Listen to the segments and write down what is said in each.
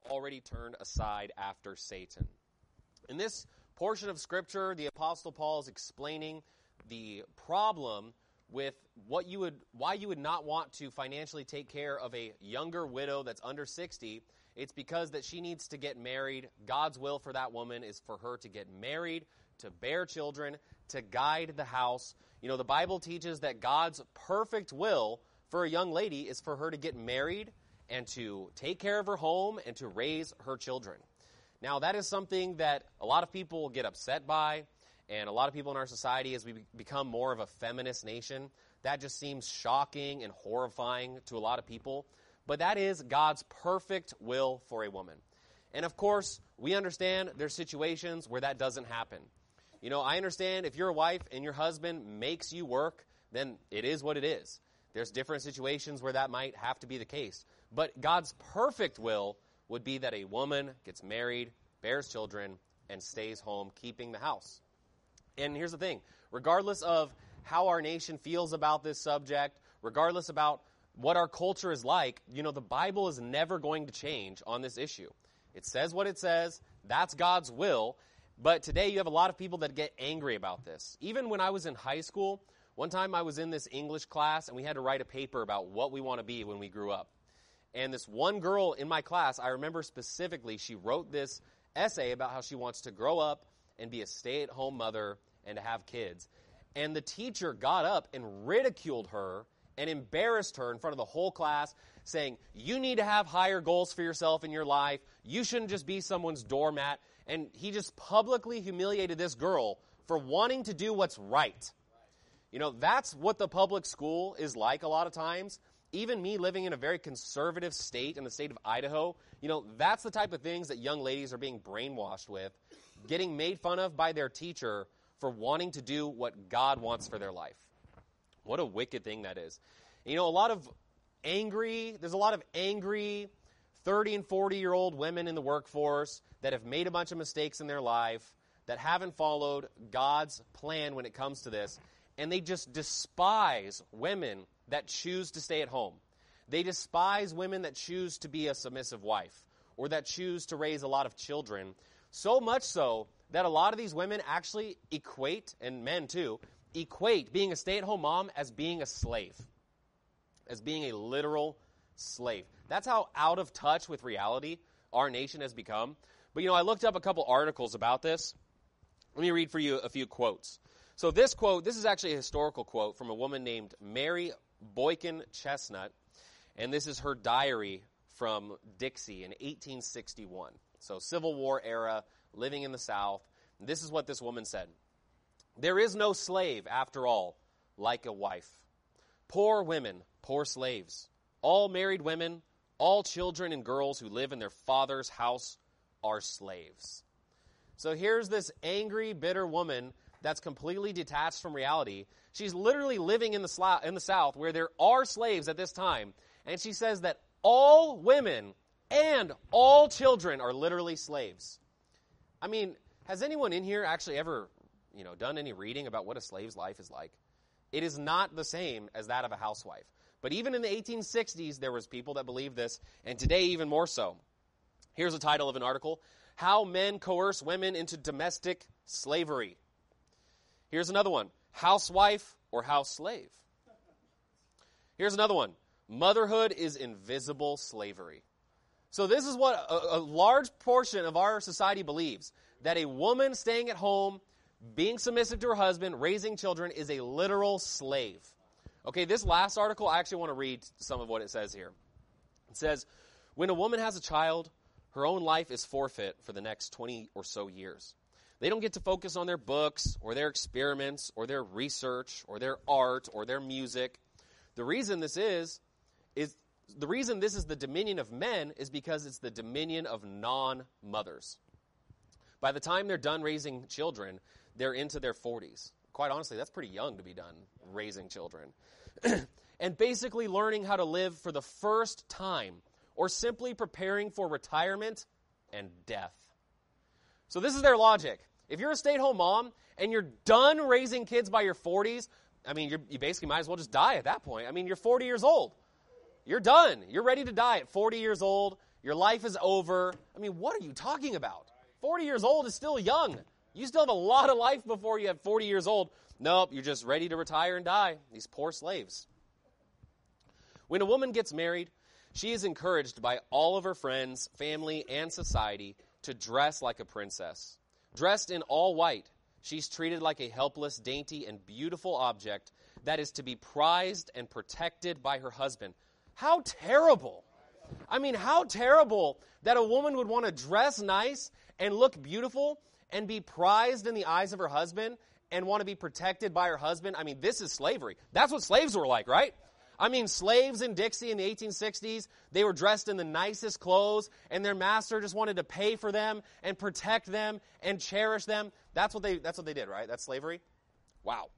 already turned aside after Satan. In this portion of Scripture, the Apostle Paul is explaining the problem with why you would not want to financially take care of a younger widow that's under 60. It's because that she needs to get married. God's will for that woman is for her to get married, to bear children, to guide the house. You know, the Bible teaches that God's perfect will for a young lady is for her to get married and to take care of her home and to raise her children. Now, that is something that a lot of people get upset by, and a lot of people in our society, as we become more of a feminist nation, that just seems shocking and horrifying to a lot of people. But that is God's perfect will for a woman. And of course, we understand there's situations where that doesn't happen. You know, I understand if you're a wife and your husband makes you work, then it is what it is. There's different situations where that might have to be the case. But God's perfect will would be that a woman gets married, bears children, and stays home keeping the house. And here's the thing. Regardless of how our nation feels about this subject, regardless about what our culture is like, you know, the Bible is never going to change on this issue. It says what it says. That's God's will. But today you have a lot of people that get angry about this. Even when I was in high school, one time I was in this English class and we had to write a paper about what we want to be when we grew up. And this one girl in my class, I remember specifically, she wrote this essay about how she wants to grow up and be a stay-at-home mother and to have kids. And the teacher got up and ridiculed her and embarrassed her in front of the whole class, saying, you need to have higher goals for yourself in your life. You shouldn't just be someone's doormat. And he just publicly humiliated this girl for wanting to do what's right. You know, that's what the public school is like a lot of times. Even me living in a very conservative state, in the state of Idaho, you know, that's the type of things that young ladies are being brainwashed with, getting made fun of by their teacher for wanting to do what God wants for their life. What a wicked thing that is. You know, there's a lot of angry 30 and 40-year-old women in the workforce that have made a bunch of mistakes in their life, that haven't followed God's plan when it comes to this, and they just despise women that choose to stay at home. They despise women that choose to be a submissive wife or that choose to raise a lot of children, so much so that a lot of these women actually equate, and men too, equate being a stay-at-home mom as being a slave, as being a literal slave. That's how out of touch with reality our nation has become. But, you know, I looked up a couple articles about this. Let me read for you a few quotes. So this quote, this is actually a historical quote from a woman named Mary Boykin Chestnut, and this is her diary from Dixie in 1861. So Civil War era, living in the South. And this is what this woman said. There is no slave, after all, like a wife. Poor women, poor slaves. All married women, all children and girls who live in their father's house are slaves. So here's this angry, bitter woman that's completely detached from reality. She's literally living in the South where there are slaves at this time. And she says that all women and all children are literally slaves. I mean, has anyone in here actually ever, done any reading about what a slave's life is like? It is not the same as that of a housewife. But even in the 1860s, there was people that believed this, and today even more so. Here's a title of an article: How Men Coerce Women into Domestic Slavery. Here's another one: Housewife or House Slave. Here's another one: Motherhood is Invisible Slavery. So this is what a large portion of our society believes, that a woman staying at home, being submissive to her husband, raising children, is a literal slave. Okay, this last article, I actually want to read some of what it says here. It says, when a woman has a child, her own life is forfeit for the next 20 or so years. They don't get to focus on their books or their experiments or their research or their art or their music. The reason this is the dominion of men is because it's the dominion of non-mothers. By the time they're done raising children, they're into their 40s. Quite honestly, that's pretty young to be done raising children. And basically learning how to live for the first time, or simply preparing for retirement and death. So this is their logic. If you're a stay-at-home mom and you're done raising kids by your 40s, I mean, you basically might as well just die at that point. I mean, you're 40 years old. You're done. You're ready to die at 40 years old. Your life is over. I mean, what are you talking about? 40 years old is still young. You still have a lot of life before you have 40 years old. Nope, you're just ready to retire and die. These poor slaves. When a woman gets married, she is encouraged by all of her friends, family, and society to dress like a princess. Dressed in all white, she's treated like a helpless, dainty, and beautiful object that is to be prized and protected by her husband. How terrible! I mean, how terrible that a woman would want to dress nice and look beautiful and be prized in the eyes of her husband and want to be protected by her husband. I mean, this is slavery. That's what slaves were like, right? I mean, slaves in Dixie in the 1860s, they were dressed in the nicest clothes, and their master just wanted to pay for them and protect them and cherish them. That's what they did, right? That's slavery? Wow.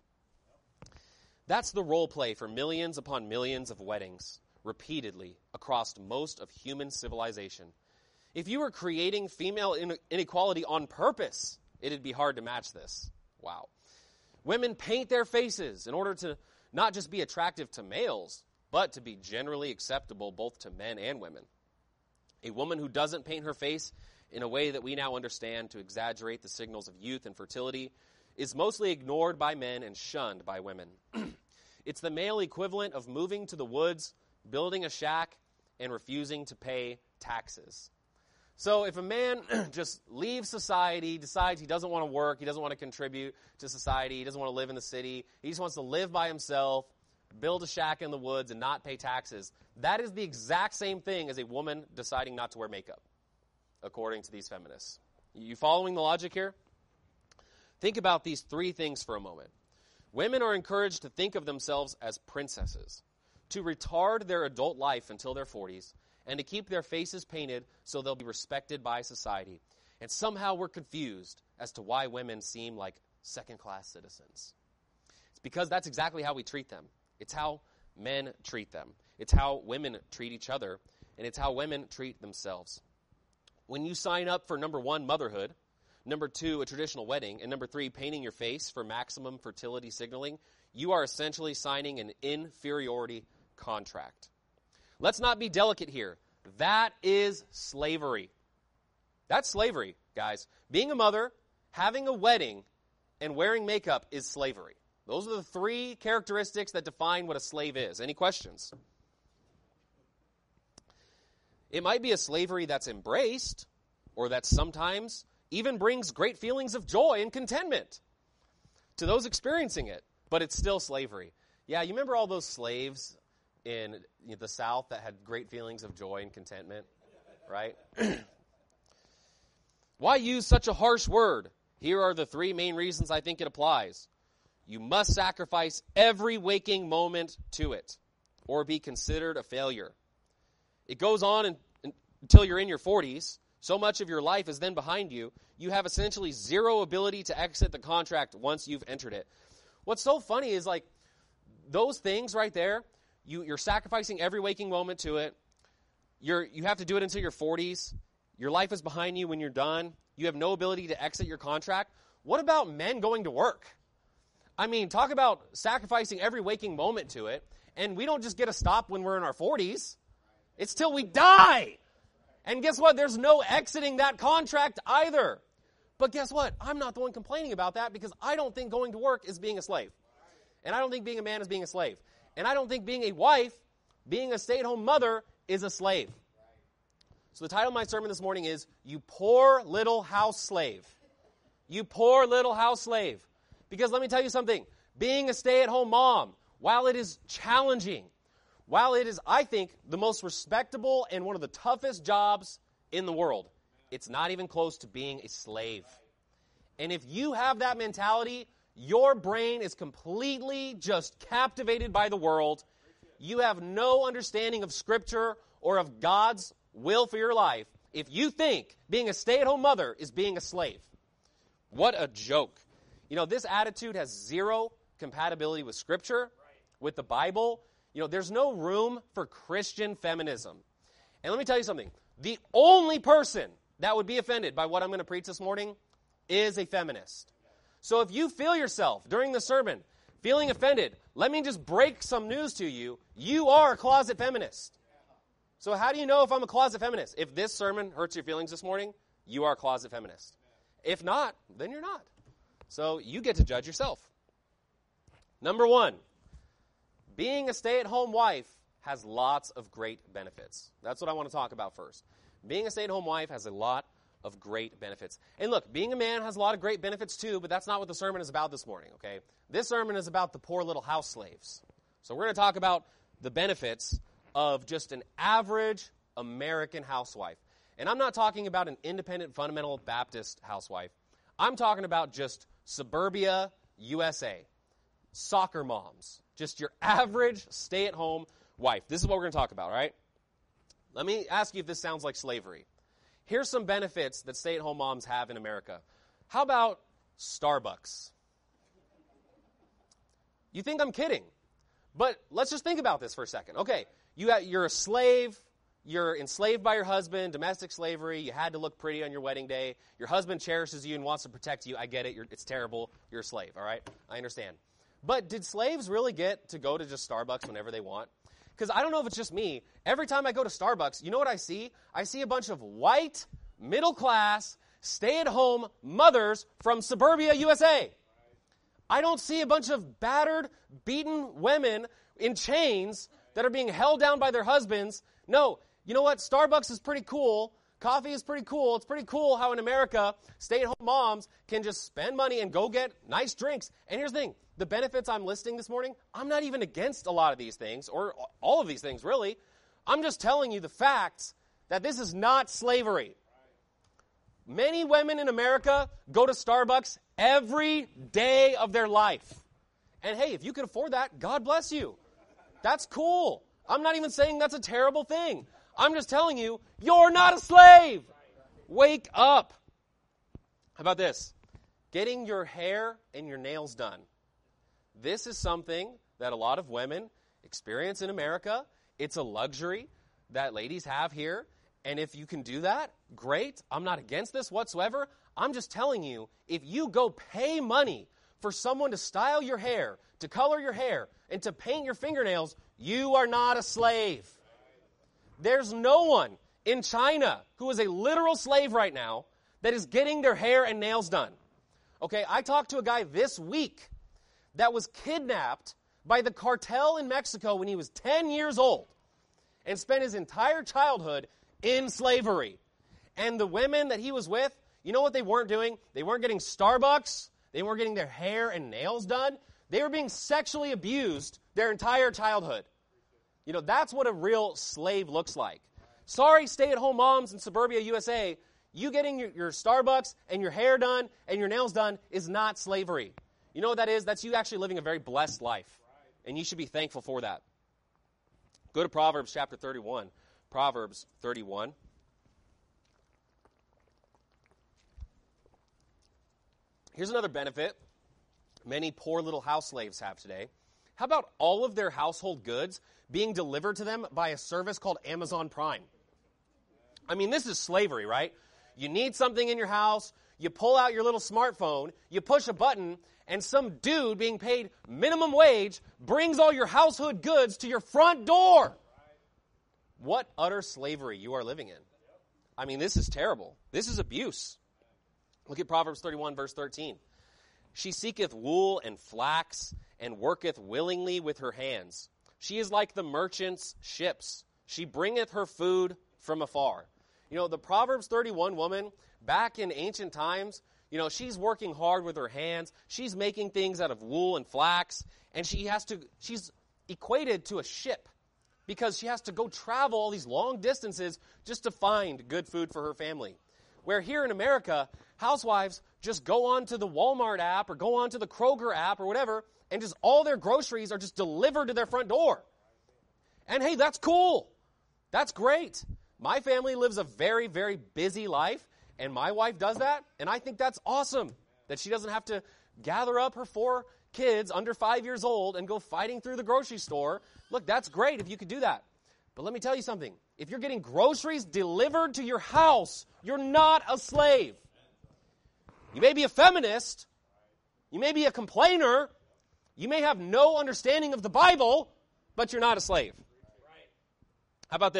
That's the role play for millions upon millions of weddings, repeatedly across most of human civilization. If you were creating female inequality on purpose, it'd be hard to match this. Wow. Women paint their faces in order to not just be attractive to males, but to be generally acceptable both to men and women. A woman who doesn't paint her face in a way that we now understand to exaggerate the signals of youth and fertility is mostly ignored by men and shunned by women. It's the male equivalent of moving to the woods, building a shack, and refusing to pay taxes. So if a man just leaves society, decides he doesn't want to work, he doesn't want to contribute to society, he doesn't want to live in the city, he just wants to live by himself, build a shack in the woods, and not pay taxes, that is the exact same thing as a woman deciding not to wear makeup, according to these feminists. You following the logic here? Think about these three things for a moment. Women are encouraged to think of themselves as princesses, to retard their adult life until their 40s, and to keep their faces painted so they'll be respected by society. And somehow we're confused as to why women seem like second-class citizens. It's because that's exactly how we treat them. It's how men treat them. It's how women treat each other, and it's how women treat themselves. When you sign up for number 1, motherhood, number 2, a traditional wedding, and number 3, painting your face for maximum fertility signaling, you are essentially signing an inferiority contract. Let's not be delicate here. That is slavery. That's slavery, guys. Being a mother, having a wedding, and wearing makeup is slavery. Those are the 3 characteristics that define what a slave is. Any questions? It might be a slavery that's embraced, or that sometimes even brings great feelings of joy and contentment to those experiencing it, but it's still slavery. Yeah, you remember all those slaves in the South that had great feelings of joy and contentment, right? Why use such a harsh word? Here are the 3 main reasons I think it applies. You must sacrifice every waking moment to it, or be considered a failure. It goes on until you're in your 40s. So much of your life is then behind you. You have essentially zero ability to exit the contract once you've entered it. What's so funny is like those things right there, you're sacrificing every waking moment to it. You have to do it until your 40s. Your life is behind you when you're done. You have no ability to exit your contract. What about men going to work? I mean, talk about sacrificing every waking moment to it. And we don't just get a stop when we're in our 40s. It's till we die. And guess what? There's no exiting that contract either. But guess what? I'm not the one complaining about that because I don't think going to work is being a slave. And I don't think being a man is being a slave. And I don't think being a wife, being a stay-at-home mother, is a slave. So the title of my sermon this morning is, You Poor Little House Slave. You poor little house slave. Because let me tell you something. Being a stay-at-home mom, while it is challenging, while it is, I think, the most respectable and one of the toughest jobs in the world, it's not even close to being a slave. And if you have that mentality, your brain is completely just captivated by the world. You have no understanding of Scripture or of God's will for your life if you think being a stay-at-home mother is being a slave. What a joke. You know, this attitude has zero compatibility with Scripture, with the Bible. You know, there's no room for Christian feminism. And let me tell you something. The only person that would be offended by what I'm going to preach this morning is a feminist. So if you feel yourself during the sermon feeling offended, let me just break some news to you. You are a closet feminist. So how do you know if I'm a closet feminist? If this sermon hurts your feelings this morning, you are a closet feminist. If not, then you're not. So you get to judge yourself. Number 1, being a stay-at-home wife has lots of great benefits. That's what I want to talk about first. Being a stay-at-home wife has a lot of great benefits. And look, being a man has a lot of great benefits too, but that's not what the sermon is about this morning, okay? This sermon is about the poor little house slaves. So we're going to talk about the benefits of just an average American housewife. And I'm not talking about an independent fundamental Baptist housewife. I'm talking about just suburbia, USA. Soccer moms. Just your average stay-at-home wife. This is what we're going to talk about, all right? Let me ask you if this sounds like slavery. Here's some benefits that stay-at-home moms have in America. How about Starbucks? You think I'm kidding. But let's just think about this for a second. Okay, you're a slave. You're enslaved by your husband, domestic slavery. You had to look pretty on your wedding day. Your husband cherishes you and wants to protect you. I get it. It's terrible. You're a slave, all right? I understand. But did slaves really get to go to just Starbucks whenever they want? Because I don't know if it's just me. Every time I go to Starbucks, you know what I see? I see a bunch of white, middle-class, stay-at-home mothers from suburbia, USA. I don't see a bunch of battered, beaten women in chains that are being held down by their husbands. No, you know what? Starbucks is pretty cool. Coffee is pretty cool. It's pretty cool how in America, stay-at-home moms can just spend money and go get nice drinks. And here's the thing. The benefits I'm listing this morning, I'm not even against a lot of these things, or all of these things, really. I'm just telling you the facts that this is not slavery. Many women in America go to Starbucks every day of their life. And hey, if you can afford that, God bless you. That's cool. I'm not even saying that's a terrible thing. I'm just telling you, you're not a slave. Wake up. How about this? Getting your hair and your nails done. This is something that a lot of women experience in America. It's a luxury that ladies have here. And if you can do that, great. I'm not against this whatsoever. I'm just telling you, if you go pay money for someone to style your hair, to color your hair, and to paint your fingernails, you are not a slave. There's no one in China who is a literal slave right now that is getting their hair and nails done. Okay, I talked to a guy this week that was kidnapped by the cartel in Mexico when he was 10 years old and spent his entire childhood in slavery. And the women that he was with, you know what they weren't doing? They weren't getting Starbucks. They weren't getting their hair and nails done. They were being sexually abused their entire childhood. You know, that's what a real slave looks like. Sorry, stay-at-home moms in suburbia USA, you getting your Starbucks and your hair done and your nails done is not slavery. You know what that is? That's you actually living a very blessed life. And you should be thankful for that. Go to Proverbs chapter 31. Proverbs 31. Here's another benefit many poor little house slaves have today. How about all of their household goods being delivered to them by a service called Amazon Prime? I mean, this is slavery, right? You need something in your house, you pull out your little smartphone, you push a button, and some dude being paid minimum wage brings all your household goods to your front door. What utter slavery you are living in. I mean, this is terrible. This is abuse. Look at Proverbs 31, verse 13. She seeketh wool and flax, and worketh willingly with her hands. She is like the merchant's ships. She bringeth her food from afar. You know, the Proverbs 31 woman, back in ancient times, you know, she's working hard with her hands. She's making things out of wool and flax, and she's equated to a ship because she has to go travel all these long distances just to find good food for her family. Where here in America, housewives just go on to the Walmart app or go on to the Kroger app or whatever, and just all their groceries are just delivered to their front door. And hey, that's cool. That's great. My family lives a very, very busy life, and my wife does that, and I think that's awesome that she doesn't have to gather up her 4 kids under 5 years old and go fighting through the grocery store. Look, that's great if you could do that. But let me tell you something. If you're getting groceries delivered to your house, you're not a slave. You may be a feminist. You may be a complainer. You may have no understanding of the Bible, but you're not a slave. How about this?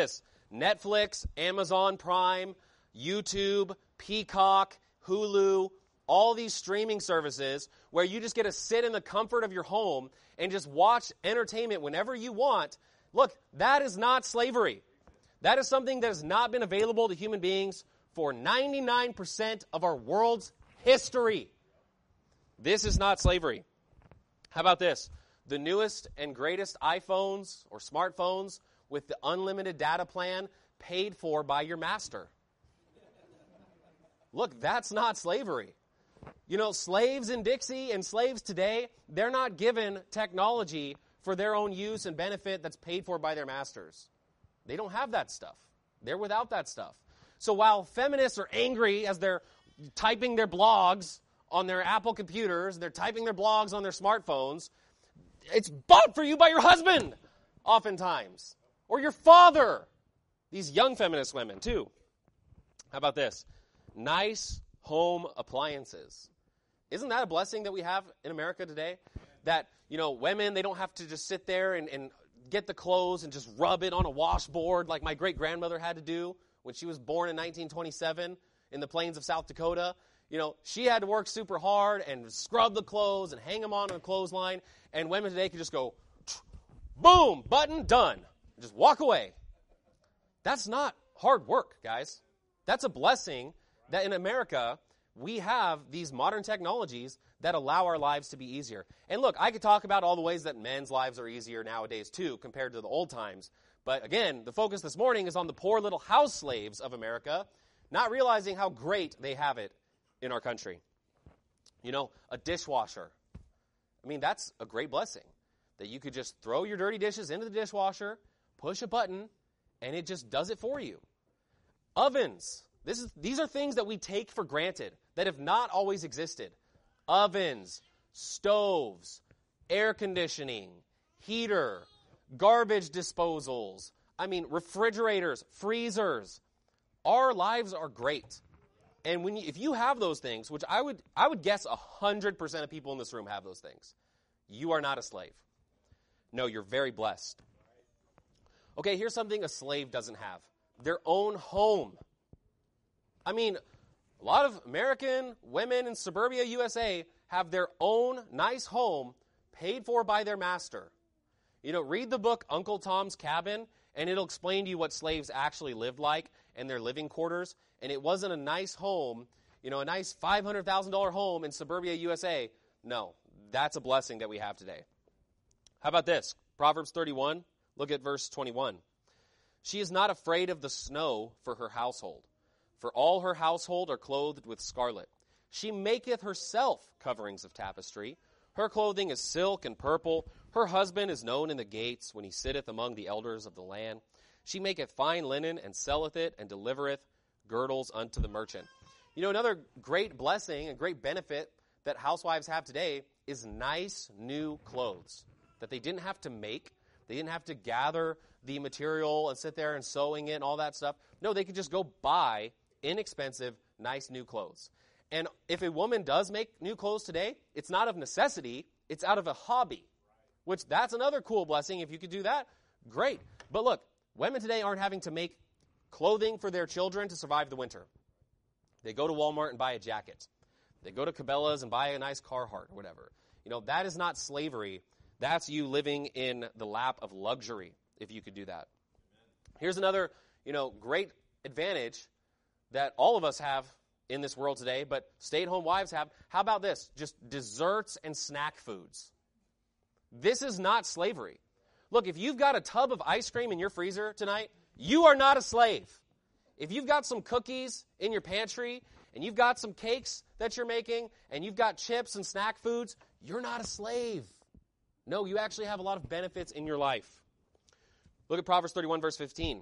Netflix, Amazon Prime, YouTube, Peacock, Hulu, all these streaming services where you just get to sit in the comfort of your home and just watch entertainment whenever you want. Look, that is not slavery. That is something that has not been available to human beings for 99% of our world's history. This is not slavery. How about this? The newest and greatest iPhones or smartphones with the unlimited data plan paid for by your master. Look, that's not slavery. You know, slaves in Dixie and slaves today, they're not given technology for their own use and benefit that's paid for by their masters. They don't have that stuff. They're without that stuff. So while feminists are angry as they're typing their blogs on their Apple computers, they're typing their blogs on their smartphones, it's bought for you by your husband, oftentimes, or your father. These young feminist women, too. How about this? Nice home appliances. Isn't that a blessing that we have in America today? That, you know, women, they don't have to just sit there and get the clothes and just rub it on a washboard like my great-grandmother had to do when she was born in 1927 in the plains of South Dakota. You know, she had to work super hard and scrub the clothes and hang them on a clothesline, and women today could just go, boom, button, done. Just walk away. That's not hard work, guys. That's a blessing that in America, we have these modern technologies that allow our lives to be easier. And look, I could talk about all the ways that men's lives are easier nowadays too, compared to the old times. But again, the focus this morning is on the poor little house slaves of America, not realizing how great they have it in our country. You know, a dishwasher. I mean, that's a great blessing, that you could just throw your dirty dishes into the dishwasher, push a button, and it just does it for you. Ovens. These are things that we take for granted that have not always existed. Ovens, stoves, air conditioning, heater, garbage disposals. I mean, refrigerators, freezers. Our lives are great. And if you have those things, which I would guess 100% of people in this room have those things, you are not a slave. No, you're very blessed. Okay, here's something a slave doesn't have. Their own home. I mean, a lot of American women in suburbia USA have their own nice home paid for by their master. You know, read the book Uncle Tom's Cabin, and it'll explain to you what slaves actually lived like in their living quarters. And it wasn't a nice home, you know, a nice $500,000 home in suburbia USA. No, that's a blessing that we have today. How about this? Proverbs 31, look at verse 21. She is not afraid of the snow for her household, for all her household are clothed with scarlet. She maketh herself coverings of tapestry. Her clothing is silk and purple. Her husband is known in the gates when he sitteth among the elders of the land. She maketh fine linen and selleth it and delivereth girdles unto the merchant. You know, another great blessing and great benefit that housewives have today is nice new clothes that they didn't have to make. They didn't have to gather the material and sit there and sewing it and all that stuff. No, they could just go buy inexpensive, nice new clothes. And if a woman does make new clothes today, it's not of necessity, it's out of a hobby, which that's another cool blessing. If you could do that, great. But look, women today aren't having to make clothing for their children to survive the winter. They go to Walmart and buy a jacket. They go to Cabela's and buy a nice Carhartt or whatever. You know, that is not slavery. That's you living in the lap of luxury, if you could do that. Here's another, you know, great advantage that all of us have in this world today, but stay-at-home wives have. How about this? Just desserts and snack foods. This is not slavery. Look, if you've got a tub of ice cream in your freezer tonight, you are not a slave. If you've got some cookies in your pantry, and you've got some cakes that you're making, and you've got chips and snack foods, you're not a slave. No, you actually have a lot of benefits in your life. Look at Proverbs 31, verse 15.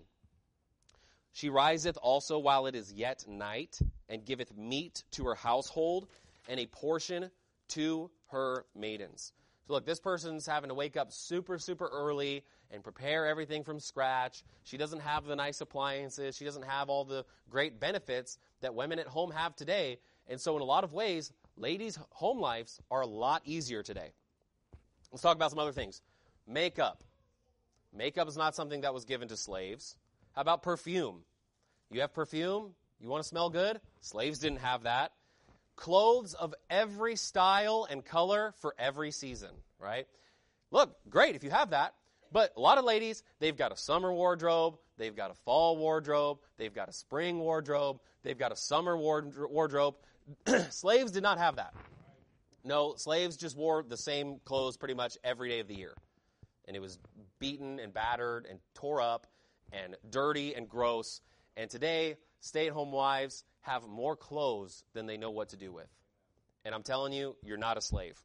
She riseth also while it is yet night, and giveth meat to her household, and a portion to her maidens. So look, this person's having to wake up super, super early and prepare everything from scratch. She doesn't have the nice appliances. She doesn't have all the great benefits that women at home have today. And so in a lot of ways, ladies' home lives are a lot easier today. Let's talk about some other things. Makeup. Makeup is not something that was given to slaves. How about perfume? You have perfume? You want to smell good? Slaves didn't have that. Clothes of every style and color for every season, right? Look, great if you have that. But a lot of ladies, they've got a summer wardrobe, they've got a fall wardrobe, they've got a spring wardrobe, they've got a summer wardrobe. Slaves did not have that. No, slaves just wore the same clothes pretty much every day of the year. And it was beaten and battered and tore up and dirty and gross. And today, stay-at-home wives have more clothes than they know what to do with. And I'm telling you, you're not a slave.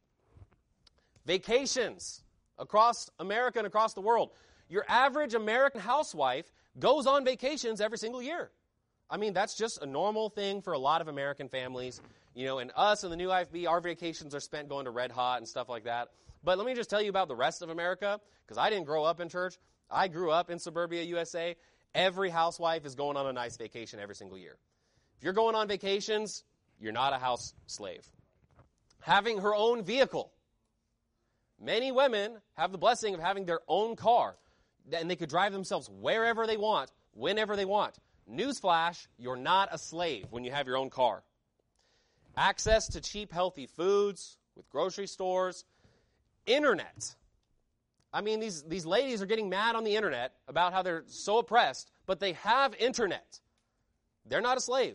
Vacations across America and across the world. Your average American housewife goes on vacations every single year. I mean, that's just a normal thing for a lot of American families. You know, and us in the New IFB, our vacations are spent going to Red Hot and stuff like that. But let me just tell you about the rest of America, because I didn't grow up in church. I grew up in suburbia USA. Every housewife is going on a nice vacation every single year. If you're going on vacations, you're not a house slave. Having her own vehicle. Many women have the blessing of having their own car, and they could drive themselves wherever they want, whenever they want. Newsflash, you're not a slave when you have your own car. Access to cheap, healthy foods with grocery stores. Internet. I mean, these ladies are getting mad on the internet about how they're so oppressed, but they have internet. They're not a slave.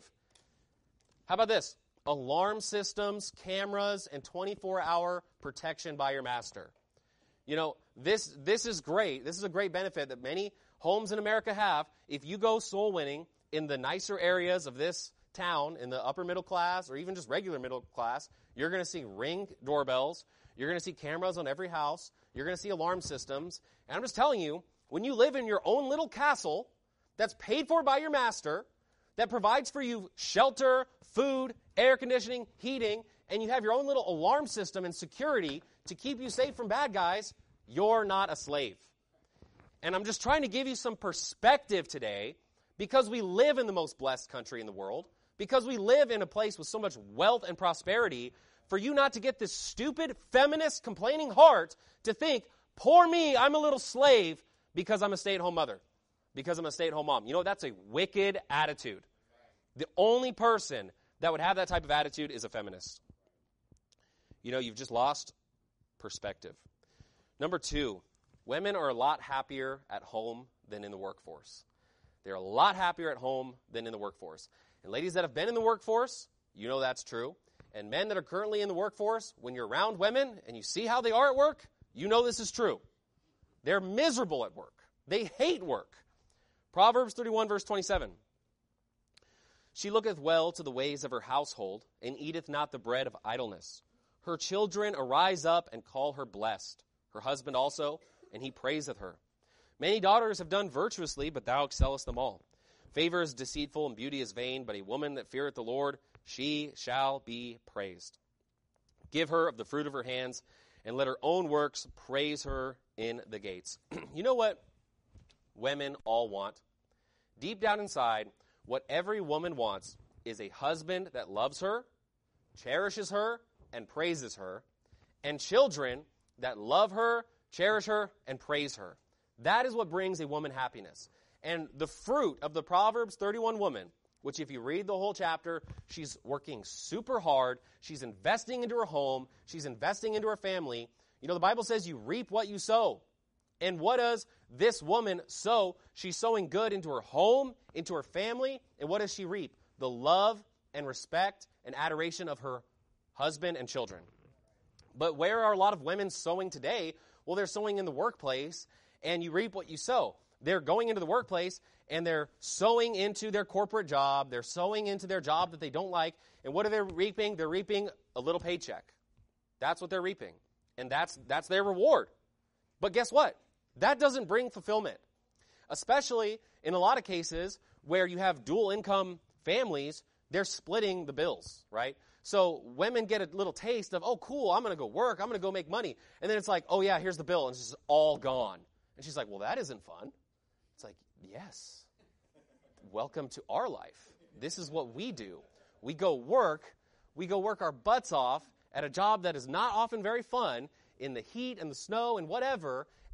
How about this? Alarm systems, cameras, and 24-hour protection by your master. You know, this is great. This is a great benefit that many homes in America have. If you go soul winning in the nicer areas of this town, in the upper middle class, or even just regular middle class, you're going to see Ring doorbells. You're going to see cameras on every house. You're going to see alarm systems. And I'm just telling you, when you live in your own little castle that's paid for by your master, that provides for you shelter, food, air conditioning, heating, and you have your own little alarm system and security to keep you safe from bad guys, you're not a slave. And I'm just trying to give you some perspective today, because we live in the most blessed country in the world, because we live in a place with so much wealth and prosperity, for you not to get this stupid, feminist, complaining heart to think, poor me, I'm a little slave because I'm a stay-at-home mother, because I'm a stay-at-home mom. You know, that's a wicked attitude. The only person that would have that type of attitude is a feminist. You know, you've just lost perspective. Number 2, women are a lot happier at home than in the workforce. They're a lot happier at home than in the workforce. And ladies that have been in the workforce, you know that's true. And men that are currently in the workforce, when you're around women and you see how they are at work, you know this is true. They're miserable at work. They hate work. Proverbs 31, verse 27. She looketh well to the ways of her household, and eateth not the bread of idleness. Her children arise up and call her blessed. Her husband also, and he praiseth her. Many daughters have done virtuously, but thou excellest them all. Favor is deceitful, and beauty is vain, but a woman that feareth the Lord, she shall be praised. Give her of the fruit of her hands, and let her own works praise her in the gates. You know what women all want? Deep down inside, what every woman wants is a husband that loves her, cherishes her, and praises her, and children that love her, cherish her, and praise her. That is what brings a woman happiness. And the fruit of the Proverbs 31 woman, which if you read the whole chapter, she's working super hard, she's investing into her home, she's investing into her family. You know, the Bible says you reap what you sow. And what does this woman sow? She's sowing good into her home, into her family, and what does she reap? The love and respect and adoration of her husband and children. But where are a lot of women sowing today? Well, they're sowing in the workplace, and you reap what you sow. They're going into the workplace, and they're sowing into their corporate job. They're sowing into their job that they don't like. And what are they reaping? They're reaping a little paycheck. That's what they're reaping. And that's their reward. But guess what? That doesn't bring fulfillment. Especially in a lot of cases where you have dual income families, they're splitting the bills, right? So women get a little taste of, oh, cool, I'm going to go work, I'm going to go make money. And then it's like, oh, yeah, here's the bill, and it's just all gone. And she's like, well, that isn't fun. It's like, yes. Welcome to our life. This is what we do. We go work our butts off at a job that is not often very fun, in the heat and the snow and whatever,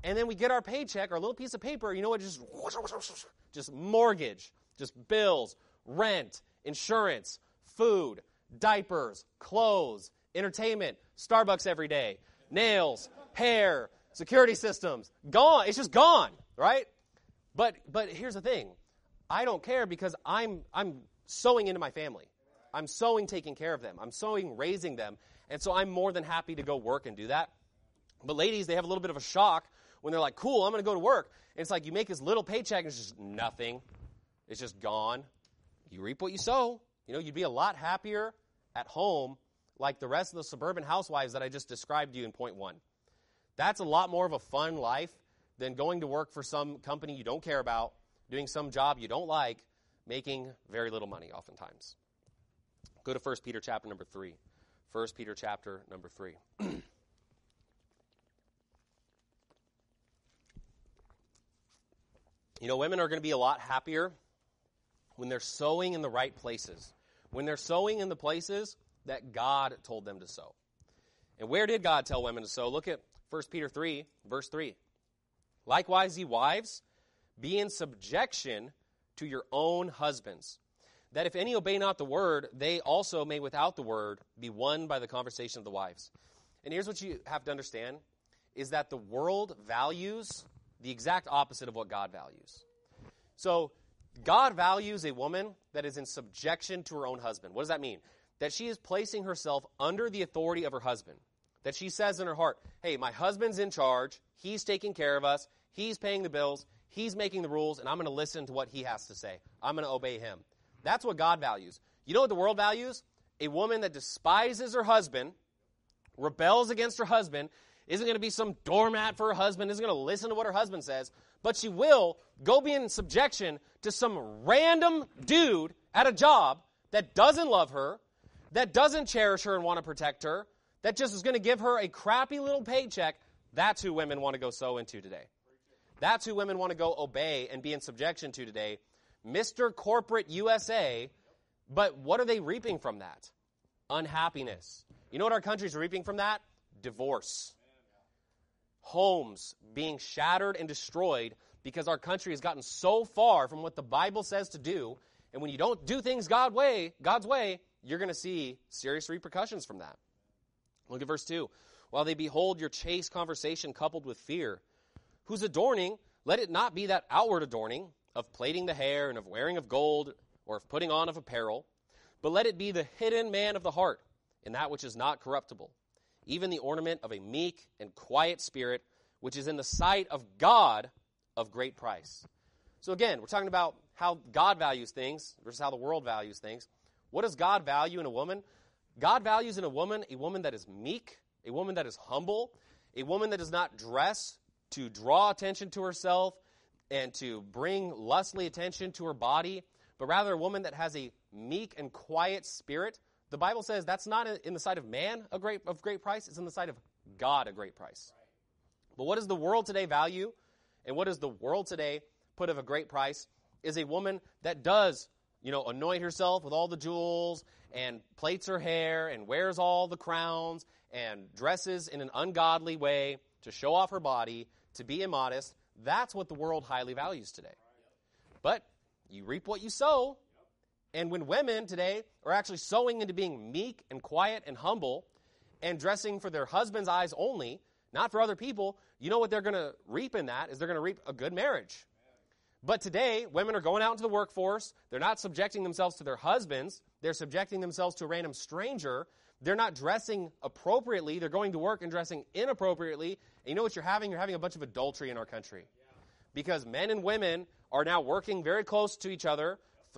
And then we get our paycheck, our little piece of paper, you know what, just mortgage, just bills, rent, insurance, food, diapers, clothes, entertainment, Starbucks every day, nails, hair, security systems, gone. It's just gone, right? But here's the thing. I don't care because I'm sowing into my family. I'm sowing taking care of them. I'm sowing raising them. And so I'm more than happy to go work and do that. But ladies, they have a little bit of a shock when they're like, cool, I'm going to go to work. And it's like you make this little paycheck and it's just nothing. It's just gone. You reap what you sow. You know, you'd be a lot happier at home like the rest of the suburban housewives that I just described to you in point 1. That's a lot more of a fun life than going to work for some company you don't care about, doing some job you don't like, making very little money oftentimes. Go to 1 Peter chapter number 3. 1 Peter chapter number 3. You know, women are going to be a lot happier when they're sowing in the right places, when they're sowing in the places that God told them to sow. And where did God tell women to sow? Look at 1 Peter 3, verse 3. Likewise, ye wives, be in subjection to your own husbands, that if any obey not the word, they also may without the word be won by the conversation of the wives. And here's what you have to understand, is that the world values the exact opposite of what God values. So God values a woman that is in subjection to her own husband. What does that mean? That she is placing herself under the authority of her husband. That she says in her heart, hey, my husband's in charge. He's taking care of us. He's paying the bills. He's making the rules, and I'm going to listen to what he has to say. I'm going to obey him. That's what God values. You know what the world values? A woman that despises her husband, rebels against her husband, isn't going to be some doormat for her husband, isn't going to listen to what her husband says, but she will go be in subjection to some random dude at a job that doesn't love her, that doesn't cherish her and want to protect her, that just is going to give her a crappy little paycheck. That's who women want to go sow into today. That's who women want to go obey and be in subjection to today. Mr. Corporate USA, but what are they reaping from that? Unhappiness. You know what our country's reaping from that? Divorce. Homes being shattered and destroyed because our country has gotten so far from what the Bible says to do, and when you don't do things God's way, you're going to see serious repercussions from that. Look at verse 2. While they behold your chaste conversation coupled with fear, whose adorning, let it not be that outward adorning of plaiting the hair and of wearing of gold or of putting on of apparel, but let it be the hidden man of the heart in that which is not corruptible, even the ornament of a meek and quiet spirit, which is in the sight of God of great price. So again, we're talking about how God values things versus how the world values things. What does God value in a woman? God values in a woman that is meek, a woman that is humble, a woman that does not dress to draw attention to herself and to bring lustly attention to her body, but rather a woman that has a meek and quiet spirit. The Bible says that's not in the sight of man of great price. It's in the sight of God a great price. But what does the world today value? And what does the world today put of a great price? Is a woman that does, anoint herself with all the jewels and plaits her hair and wears all the crowns and dresses in an ungodly way to show off her body, to be immodest. That's what the world highly values today. But you reap what you sow. And when women today are actually sowing into being meek and quiet and humble and dressing for their husband's eyes only, not for other people, you know what they're going to reap in that is they're going to reap a good marriage. But today, women are going out into the workforce. They're not subjecting themselves to their husbands. They're subjecting themselves to a random stranger. They're not dressing appropriately. They're going to work and dressing inappropriately. And you know what you're having? You're having a bunch of adultery in our country. Because men and women are now working very close to each other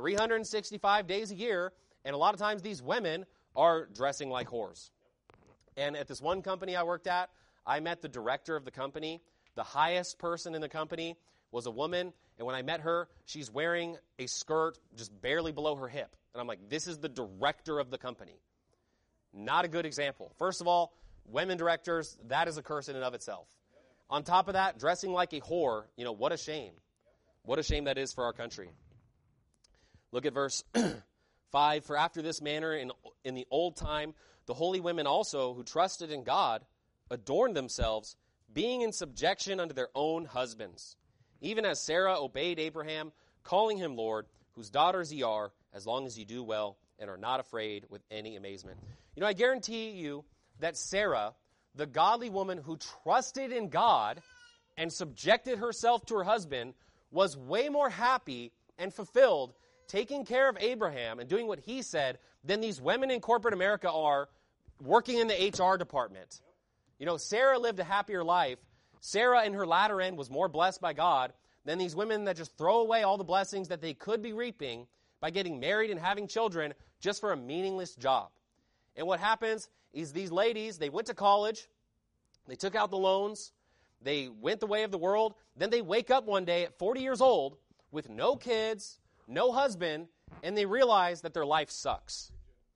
365 days a year, and a lot of times these women are dressing like whores. And at this one company I worked at, I met the director of the company. The highest person in the company was a woman, and when I met her, she's wearing a skirt just barely below her hip. And I'm like, this is the director of the company. Not a good example. First of all, women directors, that is a curse in and of itself. On top of that, dressing like a whore, what a shame. What a shame that is for our country. Look at verse 5. For after this manner in the old time, the holy women also who trusted in God adorned themselves, being in subjection unto their own husbands, even as Sarah obeyed Abraham, calling him Lord, whose daughters ye are, as long as ye do well and are not afraid with any amazement. You know, I guarantee you that Sarah, the godly woman who trusted in God and subjected herself to her husband, was way more happy and fulfilled taking care of Abraham and doing what he said than these women in corporate America are working in the HR department. You know, Sarah lived a happier life. Sarah in her latter end was more blessed by God than these women that just throw away all the blessings that they could be reaping by getting married and having children just for a meaningless job. And what happens is these ladies, they went to college, they took out the loans, they went the way of the world, then they wake up one day at 40 years old with no kids, no husband, and they realize that their life sucks.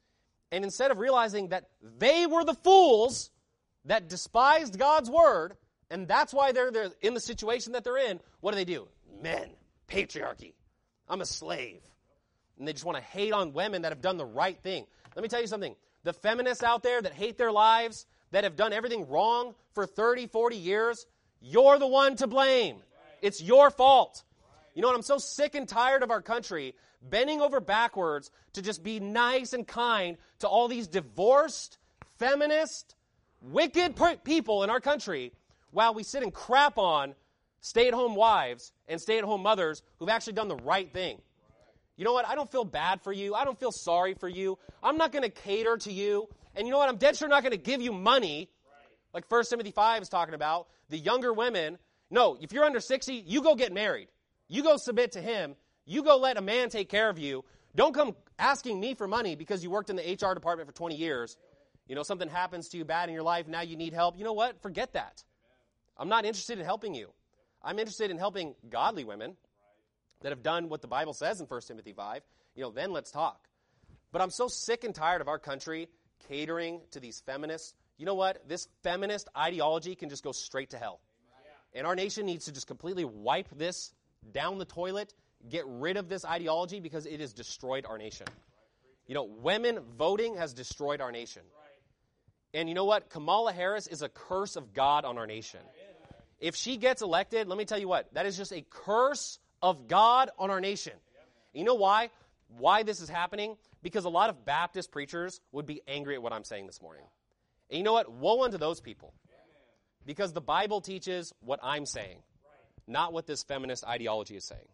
And instead of realizing that they were the fools that despised God's word, and that's why they're in the situation that they're in, what do? Men, patriarchy. I'm a slave. And they just want to hate on women that have done the right thing. Let me tell you something. The feminists out there that hate their lives, that have done everything wrong for 30, 40 years, you're the one to blame. It's your fault. You know what? I'm so sick and tired of our country bending over backwards to just be nice and kind to all these divorced, feminist, wicked people in our country while we sit and crap on stay-at-home wives and stay-at-home mothers who've actually done the right thing. You know what? I don't feel bad for you. I don't feel sorry for you. I'm not going to cater to you. And you know what? I'm dead sure not going to give you money, like 1 Timothy 5 is talking about. The younger women, no, if you're under 60, you go get married. You go submit to him. You go let a man take care of you. Don't come asking me for money because you worked in the HR department for 20 years. You know, something happens to you bad in your life, now you need help. You know what? Forget that. I'm not interested in helping you. I'm interested in helping godly women that have done what the Bible says in 1 Timothy 5. You know, then let's talk. But I'm so sick and tired of our country catering to these feminists. You know what? This feminist ideology can just go straight to hell. And our nation needs to just completely wipe this down the toilet, get rid of this ideology because it has destroyed our nation. You know, women voting has destroyed our nation. And you know what? Kamala Harris is a curse of God on our nation. If she gets elected, let me tell you what, that is just a curse of God on our nation. You know why? Why this is happening? Because a lot of Baptist preachers would be angry at what I'm saying this morning. And you know what? Woe unto those people. Because the Bible teaches what I'm saying, not what this feminist ideology is saying.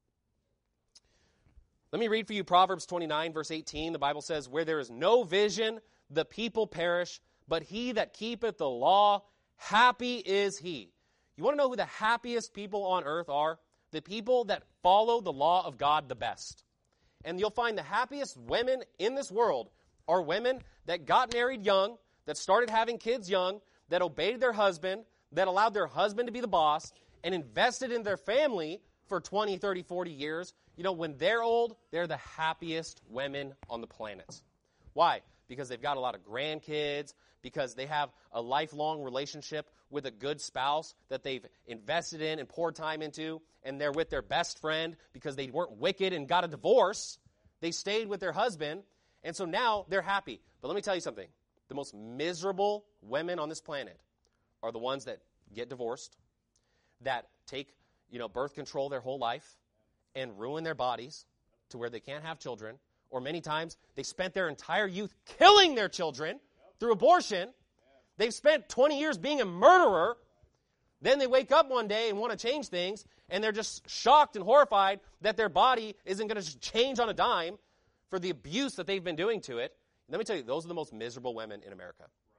Let me read for you Proverbs 29, verse 18. The Bible says, where there is no vision, the people perish, but he that keepeth the law, happy is he. You want to know who the happiest people on earth are? The people that follow the law of God the best. And you'll find the happiest women in this world are women that got married young, that started having kids young, that obeyed their husband, that allowed their husband to be the boss, and invested in their family for 20, 30, 40 years. You know, when they're old, they're the happiest women on the planet. Why? Because they've got a lot of grandkids, because they have a lifelong relationship with a good spouse that they've invested in and poured time into, and they're with their best friend because they weren't wicked and got a divorce. They stayed with their husband, and so now they're happy. But let me tell you something. The most miserable women on this planet are the ones that get divorced, that take, birth control their whole life and ruin their bodies to where they can't have children, or many times they spent their entire youth killing their children through abortion. They've spent 20 years being a murderer. Then they wake up one day and want to change things, and they're just shocked and horrified that their body isn't going to change on a dime for the abuse that they've been doing to it. Let me tell you, those are the most miserable women in America.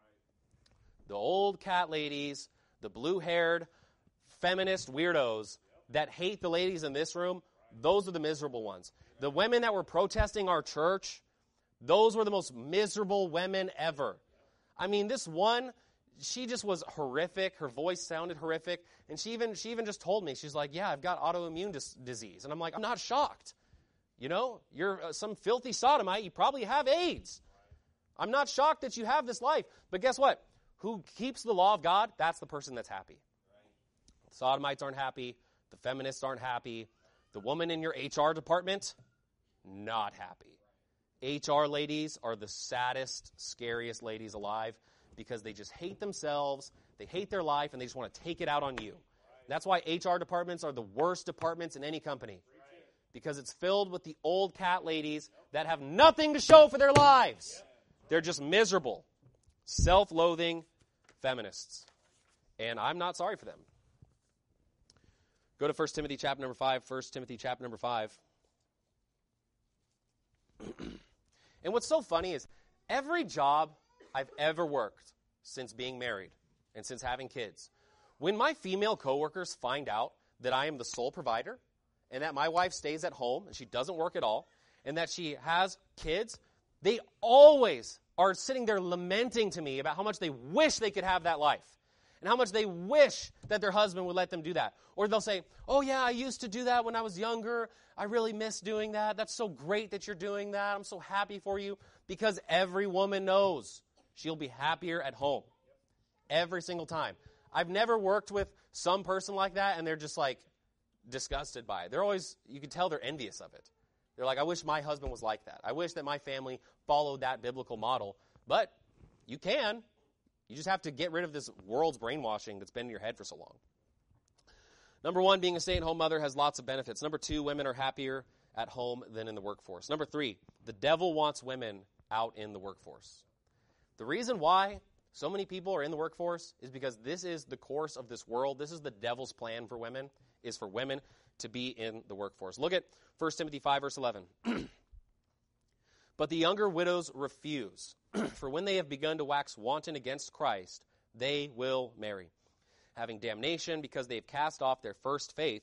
The old cat ladies, the blue-haired feminist weirdos that hate the ladies in this room, those are the miserable ones. The women that were protesting our church, those were the most miserable women ever. I mean, this one, she just was horrific. Her voice sounded horrific. And she even just told me, she's like, yeah, I've got autoimmune disease. And I'm like, I'm not shocked. You're some filthy sodomite. You probably have AIDS. I'm not shocked that you have this life. But guess what? Who keeps the law of God? That's the person that's happy. The sodomites aren't happy. The feminists aren't happy. The woman in your HR department, not happy. HR ladies are the saddest, scariest ladies alive because they just hate themselves. They hate their life, and they just want to take it out on you. That's why HR departments are the worst departments in any company. Because it's filled with the old cat ladies that have nothing to show for their lives. They're just miserable, self-loathing feminists. And I'm not sorry for them. Go to 1 Timothy chapter number 5. 1 Timothy chapter number 5. And what's so funny is every job I've ever worked since being married and since having kids, when my female coworkers find out that I am the sole provider and that my wife stays at home and she doesn't work at all and that she has kids, they always are sitting there lamenting to me about how much they wish they could have that life and how much they wish that their husband would let them do that. Or they'll say, oh yeah, I used to do that when I was younger. I really miss doing that. That's so great that you're doing that. I'm so happy for you. Because every woman knows she'll be happier at home. Every single time. I've never worked with some person like that and they're just like disgusted by it. They're always, you can tell they're envious of it. They're like, I wish my husband was like that. I wish that my family followed that biblical model. But you can. You just have to get rid of this world's brainwashing that's been in your head for so long. Number 1, being a stay-at-home mother has lots of benefits. Number 2, women are happier at home than in the workforce. Number 3, the devil wants women out in the workforce. The reason why so many people are in the workforce is because this is the course of this world. This is the devil's plan for women, is for women to be in the workforce. Look at 1 Timothy 5, verse 11. But the younger widows refuse, for when they have begun to wax wanton against Christ, they will marry, having damnation because they have cast off their first faith.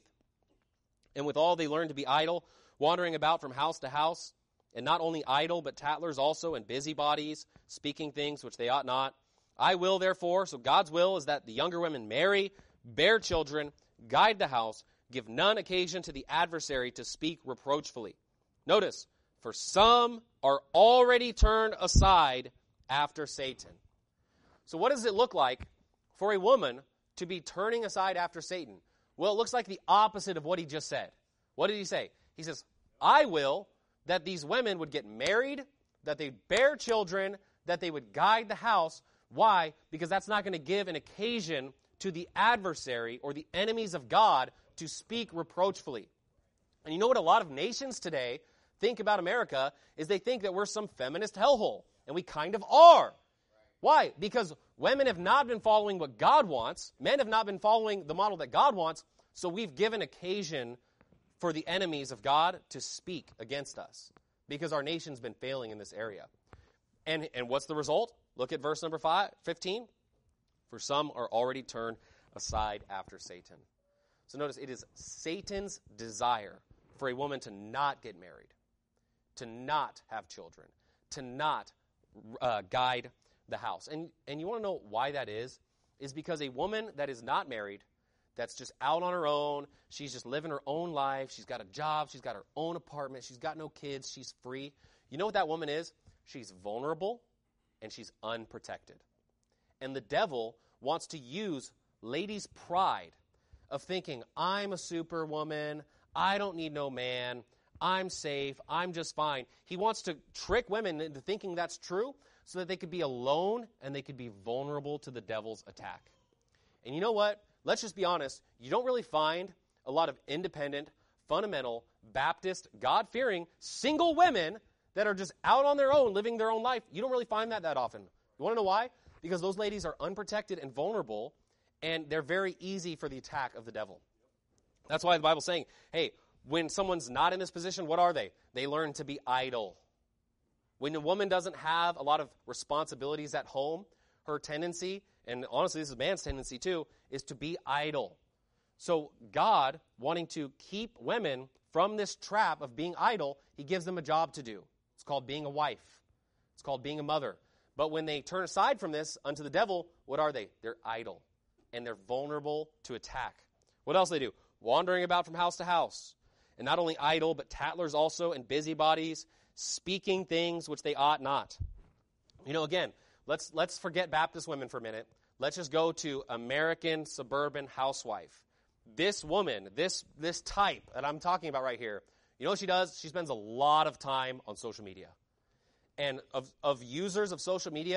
And withal they learn to be idle, wandering about from house to house, and not only idle, but tattlers also, and busybodies, speaking things which they ought not. I will, therefore, so God's will is that the younger women marry, bear children, guide the house, give none occasion to the adversary to speak reproachfully. Notice, for some are already turned aside after Satan. So what does it look like for a woman to be turning aside after Satan? Well, it looks like the opposite of what he just said. What did he say? He says, I will that these women would get married, that they'd bear children, that they would guide the house. Why? Because that's not going to give an occasion to the adversary or the enemies of God to speak reproachfully. And you know what a lot of nations today think about America is they think that we're some feminist hellhole. And we kind of are. Why? Because women have not been following what God wants. Men have not been following the model that God wants. So we've given occasion for the enemies of God to speak against us. Because our nation's been failing in this area. And what's the result? Look at verse number 15. For some are already turned aside after Satan. So notice, it is Satan's desire for a woman to not get married, to not have children, to not guide the house. And you want to know why that is because a woman that is not married, that's just out on her own, she's just living her own life, she's got a job, she's got her own apartment, she's got no kids, she's free. You know what that woman is? She's vulnerable and she's unprotected. And the devil wants to use ladies' pride of thinking, I'm a superwoman, I don't need no man, I'm safe, I'm just fine. He wants to trick women into thinking that's true so that they could be alone and they could be vulnerable to the devil's attack. And you know what? Let's just be honest. You don't really find a lot of independent, fundamental, Baptist, God-fearing, single women that are just out on their own, living their own life. You don't really find that often. You want to know why? Because those ladies are unprotected and vulnerable, and they're very easy for the attack of the devil. That's why the Bible's saying, hey, when someone's not in this position, what are they? They learn to be idle. When a woman doesn't have a lot of responsibilities at home, her tendency, and honestly this is a man's tendency too, is to be idle. So God, wanting to keep women from this trap of being idle, he gives them a job to do. It's called being a wife. It's called being a mother. But when they turn aside from this unto the devil, what are they? They're idle. And they're vulnerable to attack. What else do they do? Wandering about from house to house. And not only idle, but tattlers also, and busybodies, speaking things which they ought not. You know, again, let's forget Baptist women for a minute. Let's just go to American suburban housewife. This woman, this type that I'm talking about right here, you know what she does? She spends a lot of time on social media. And of users of social media,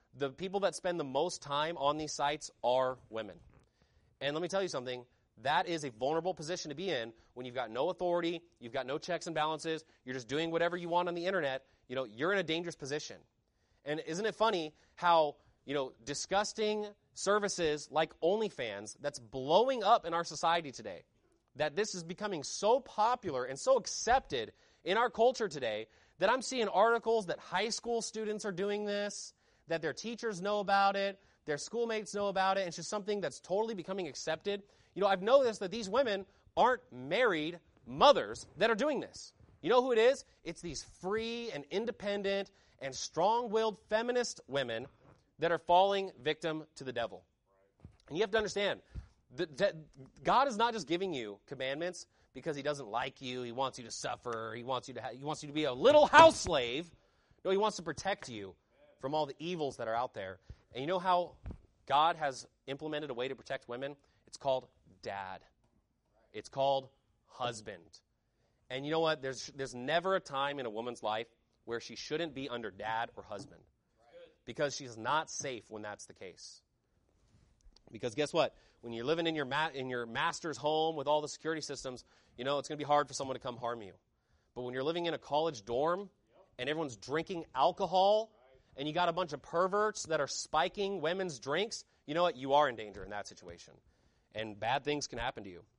the people that spend the most time on these sites are women. And let me tell you something, that is a vulnerable position to be in when you've got no authority, you've got no checks and balances, you're just doing whatever you want on the internet. You're in a dangerous position. And isn't it funny how, disgusting services like OnlyFans that's blowing up in our society today, that this is becoming so popular and so accepted in our culture today that I'm seeing articles that high school students are doing this, that their teachers know about it, their schoolmates know about it, and it's just something that's totally becoming accepted. I've noticed that these women aren't married mothers that are doing this. You know who it is? It's these free and independent and strong-willed feminist women that are falling victim to the devil. And you have to understand that God is not just giving you commandments because he doesn't like you, he wants you to suffer, he wants you to be a little house slave. No, he wants to protect you from all the evils that are out there. And you know how God has implemented a way to protect women? It's called dad. It's called husband. And you know what? There's never a time in a woman's life where she shouldn't be under dad or husband. Because she's not safe when that's the case. Because guess what? When you're living in your master's home with all the security systems, it's going to be hard for someone to come harm you. But when you're living in a college dorm and everyone's drinking alcohol and you got a bunch of perverts that are spiking women's drinks, you know what? You are in danger in that situation. And bad things can happen to you.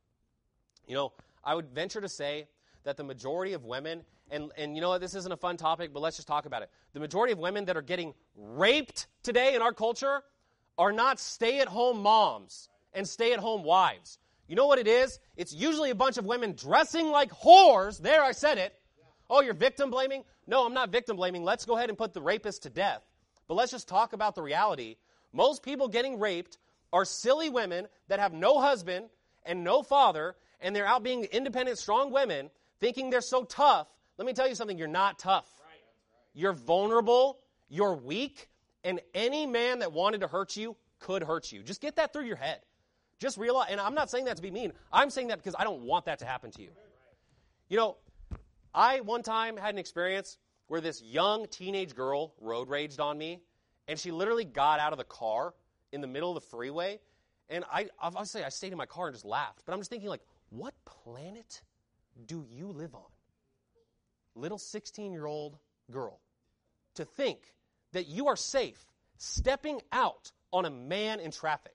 I would venture to say that the majority of women, and you know what, this isn't a fun topic, but let's just talk about it. The majority of women that are getting raped today in our culture are not stay-at-home moms and stay-at-home wives. You know what it is? It's usually a bunch of women dressing like whores. There, I said it. Oh, you're victim blaming? No, I'm not victim blaming. Let's go ahead and put the rapist to death. But let's just talk about the reality. Most people getting raped are silly women that have no husband and no father, and they're out being independent, strong women, thinking they're so tough. Let me tell you something, you're not tough. You're vulnerable, you're weak, and any man that wanted to hurt you could hurt you. Just get that through your head. Just realize, and I'm not saying that to be mean, I'm saying that because I don't want that to happen to you. I one time had an experience where this young teenage girl road raged on me, and she literally got out of the car in the middle of the freeway, and I stayed in my car and just laughed. But I'm just thinking, what planet do you live on? Little 16-year-old girl. To think that you are safe stepping out on a man in traffic.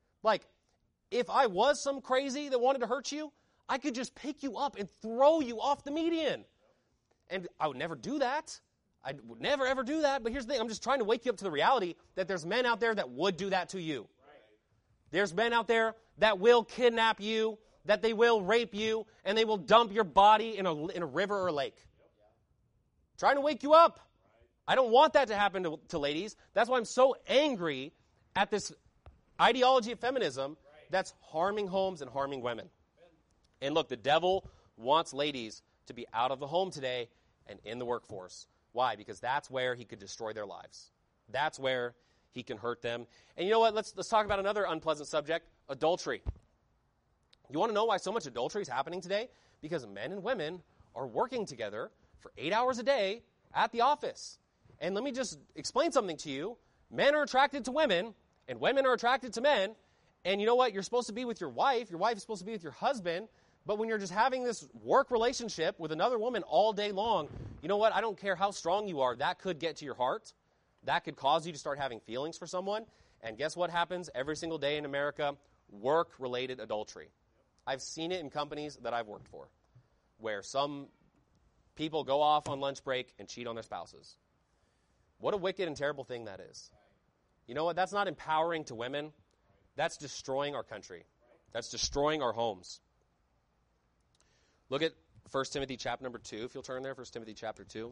If I was some crazy that wanted to hurt you, I could just pick you up and throw you off the median. And I would never do that. I would never, ever do that. But here's the thing. I'm just trying to wake you up to the reality that there's men out there that would do that to you. There's men out there that will kidnap you, that they will rape you, and they will dump your body in a river or a lake. Trying to wake you up. I don't want that to happen to ladies. That's why I'm so angry at this ideology of feminism that's harming homes and harming women. And look, the devil wants ladies to be out of the home today and in the workforce. Why? Because that's where he could destroy their lives. That's where he can hurt them. And you know what? Let's talk about another unpleasant subject, adultery. You want to know why so much adultery is happening today? Because men and women are working together for 8 hours a day at the office. And let me just explain something to you. Men are attracted to women, and women are attracted to men. And you know what? You're supposed to be with your wife is supposed to be with your husband. But when you're just having this work relationship with another woman all day long, you know what? I don't care how strong you are. That could get to your heart. That could cause you to start having feelings for someone. And guess what happens every single day in America? Work-related adultery. I've seen it in companies that I've worked for, where some people go off on lunch break and cheat on their spouses. What a wicked and terrible thing that is. You know what? That's not empowering to women. That's destroying our country. That's destroying our homes. Look at 1 Timothy chapter number 2, if you'll turn there, 1 Timothy chapter 2.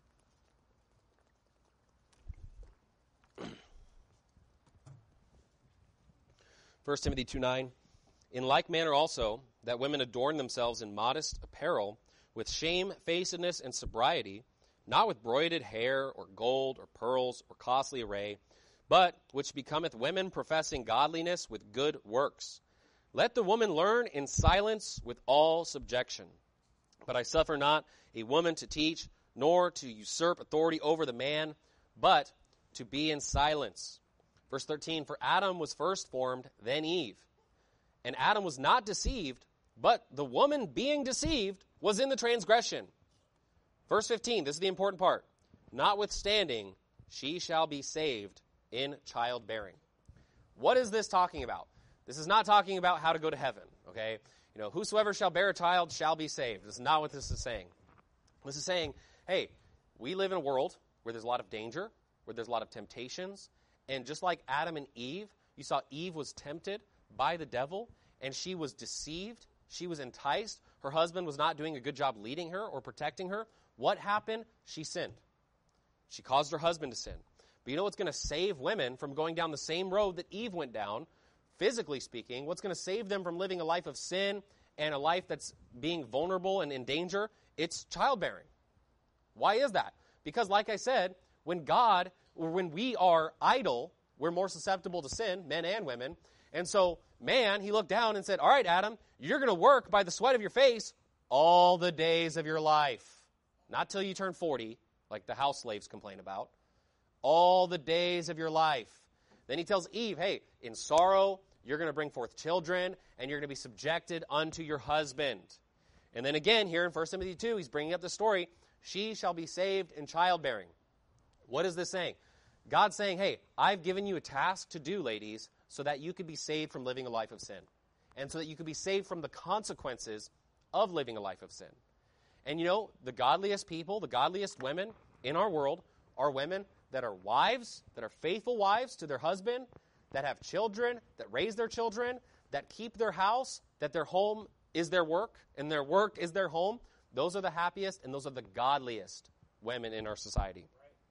First Timothy 2:9. In like manner also, that women adorn themselves in modest apparel, with shamefacedness and sobriety, not with broided hair, or gold, or pearls, or costly array, but which becometh women professing godliness with good works. Let the woman learn in silence with all subjection. But I suffer not a woman to teach, nor to usurp authority over the man, but to be in silence. Verse 13, for Adam was first formed, then Eve. And Adam was not deceived, but the woman being deceived was in the transgression. Verse 15, this is the important part. Notwithstanding, she shall be saved in childbearing. What is this talking about? This is not talking about how to go to heaven, okay? Whosoever shall bear a child shall be saved. This is not what this is saying. This is saying, hey, we live in a world where there's a lot of danger, where there's a lot of temptations, and just like Adam and Eve, you saw Eve was tempted by the devil, and she was deceived, she was enticed, her husband was not doing a good job leading her or protecting her. What happened? She sinned. She caused her husband to sin. But you know what's going to save women from going down the same road that Eve went down, physically speaking? What's going to save them from living a life of sin and a life that's being vulnerable and in danger? It's childbearing. Why is that? Because like I said, when we are idle, we're more susceptible to sin, men and women. And so man, he looked down and said, all right, Adam, you're going to work by the sweat of your face all the days of your life. Not till you turn 40, like the house slaves complain about. All the days of your life. Then he tells Eve, hey, in sorrow, you're going to bring forth children, and you're going to be subjected unto your husband. And then again, here in 1 Timothy 2, he's bringing up the story, she shall be saved in childbearing. What is this saying? God's saying, hey, I've given you a task to do, ladies, so that you could be saved from living a life of sin. And so that you could be saved from the consequences of living a life of sin. And the godliest people, the godliest women in our world are women that are wives, that are faithful wives to their husband, that have children, that raise their children, that keep their house, that their home is their work, and their work is their home. Those are the happiest, and those are the godliest women in our society.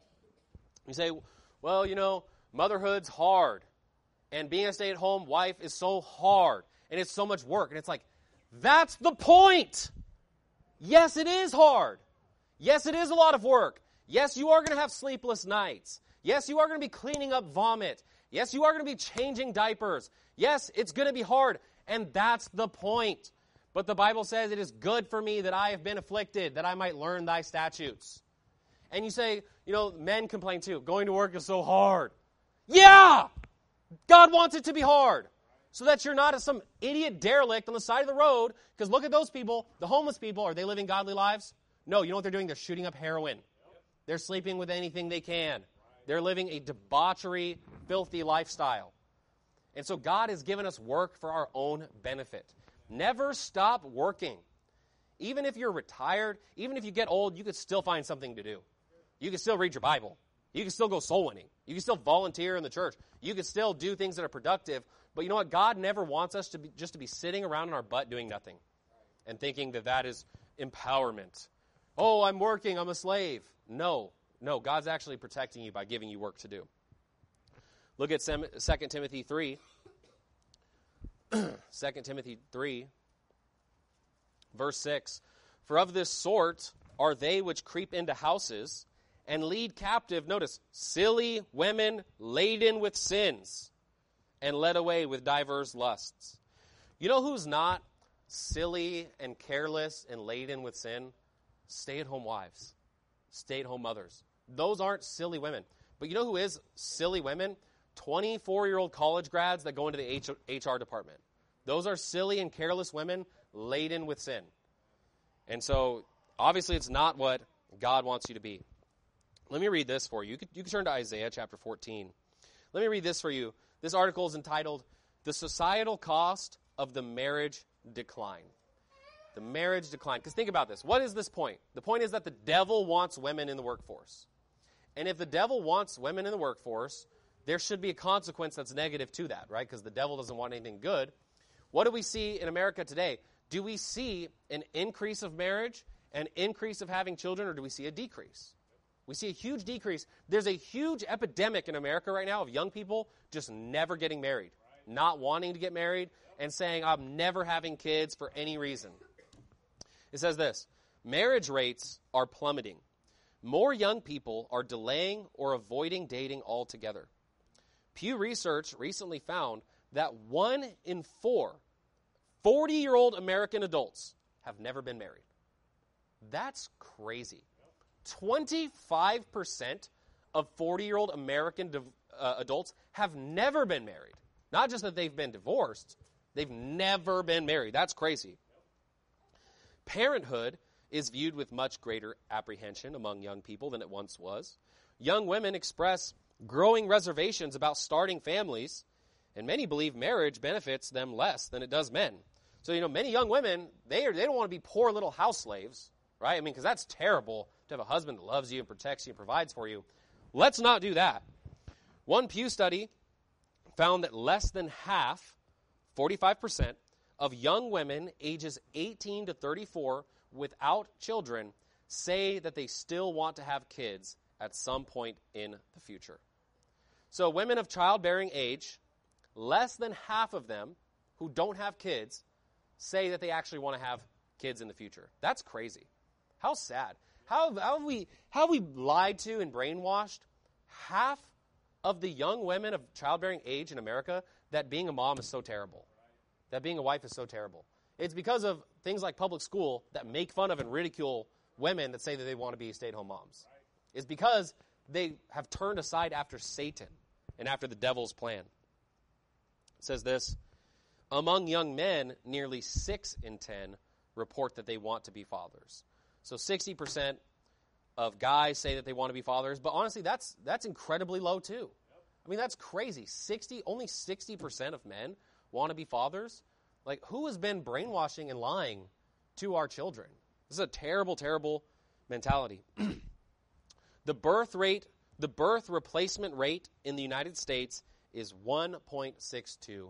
You say, well, motherhood's hard, and being a stay-at-home wife is so hard, and it's so much work. And it's like, that's the point! Yes, it is hard. Yes, it is a lot of work. Yes, you are going to have sleepless nights. Yes, you are going to be cleaning up vomit. Yes, you are going to be changing diapers. Yes, it's going to be hard, and that's the point. But the Bible says it is good for me that I have been afflicted, that I might learn thy statutes. And you say, men complain too. Going to work is so hard. Yeah! God wants it to be hard. So that you're not some idiot derelict on the side of the road. Because look at those people, the homeless people. Are they living godly lives? No, you know what they're doing? They're shooting up heroin. They're sleeping with anything they can. They're living a debauchery, filthy lifestyle. And so God has given us work for our own benefit. Never stop working. Even if you're retired, even if you get old, you could still find something to do. You can still read your Bible. You can still go soul winning. You can still volunteer in the church. You can still do things that are productive. But you know what? God never wants us to be sitting around in our butt doing nothing and thinking that is empowerment. Oh, I'm working. I'm a slave. No, God's actually protecting you by giving you work to do. Look at 2 Timothy 3. 2 Timothy 3, verse 6. For of this sort are they which creep into houses and lead captive, notice, silly women laden with sins and led away with divers lusts. You know who's not silly and careless and laden with sin? Stay-at-home wives. Stay-at-home mothers. Those aren't silly women. But you know who is silly women? 24-year-old college grads that go into the HR department. Those are silly and careless women laden with sin. And so, obviously, it's not what God wants you to be. Let me read this for you. You can turn to Isaiah chapter 14. Let me read this for you. This article is entitled, The Societal Cost of the Marriage Decline. The marriage decline. Because think about this. What is this point? The point is that the devil wants women in the workforce. And if the devil wants women in the workforce, there should be a consequence that's negative to that, right? Because the devil doesn't want anything good. What do we see in America today? Do we see an increase of marriage, an increase of having children, or do we see a decrease? We see a huge decrease. There's a huge epidemic in America right now of young people just never getting married, not wanting to get married, and saying, I'm never having kids for any reason. It says this, marriage rates are plummeting. More young people are delaying or avoiding dating altogether. Pew Research recently found that 1 in 4 40-year-old American adults have never been married. That's crazy. 25% of 40-year-old American adults have never been married. Not just that they've been divorced, they've never been married. That's crazy. Parenthood is viewed with much greater apprehension among young people than it once was. Young women express growing reservations about starting families, and many believe marriage benefits them less than it does men. So, many young women, they don't want to be poor little house slaves, right? I mean, because that's terrible to have a husband that loves you and protects you and provides for you. Let's not do that. One Pew study found that less than half, 45%, of young women ages 18 to 34 without children say that they still want to have kids at some point in the future. So women of childbearing age, less than half of them who don't have kids say that they actually want to have kids in the future. That's crazy. How sad. How have we lied to and brainwashed half of the young women of childbearing age in America that being a mom is so terrible, that being a wife is so terrible. It's because of things like public school that make fun of and ridicule women that say that they want to be stay-at-home moms. It's because they have turned aside after Satan and after the devil's plan. It says this, among young men, nearly 6 in 10 report that they want to be fathers. So 60% of guys say that they want to be fathers, but honestly, that's incredibly low too. I mean, that's crazy. Only 60% of men want to be fathers. Like, who has been brainwashing and lying to our children? This is a terrible, terrible mentality. The birth replacement rate in the United States is 1.62%.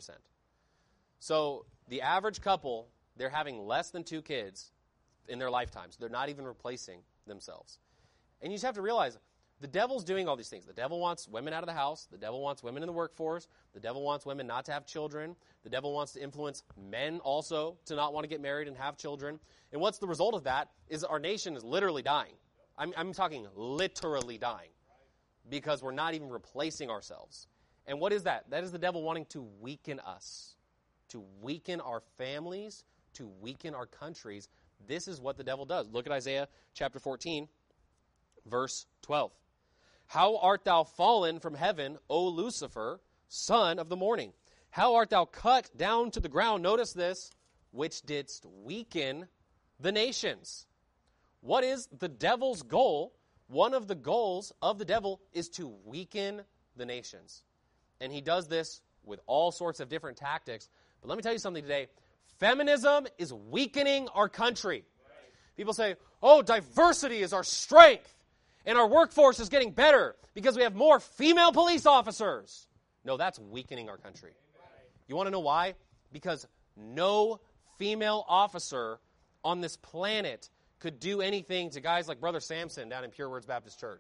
So the average couple, they're having less than 2 kids in their lifetimes. They're not even replacing themselves. And you just have to realize, the devil's doing all these things. The devil wants women out of the house. The devil wants women in the workforce. The devil wants women not to have children. The devil wants to influence men also to not want to get married and have children. And what's the result of that is our nation is literally dying. I'm talking literally dying because we're not even replacing ourselves. And what is that? That is the devil wanting to weaken us, to weaken our families, to weaken our countries. This is what the devil does. Look at Isaiah chapter 14, verse 12. How art thou fallen from heaven, O Lucifer, son of the morning? How art thou cut down to the ground? Notice this, which didst weaken the nations. What is the devil's goal? One of the goals of the devil is to weaken the nations. And he does this with all sorts of different tactics. But let me tell you something today. Feminism is weakening our country. People say, oh, diversity is our strength. And our workforce is getting better because we have more female police officers. No, that's weakening our country. You want to know why? Because no female officer on this planet could do anything to guys like Brother Samson down in Pure Words Baptist Church.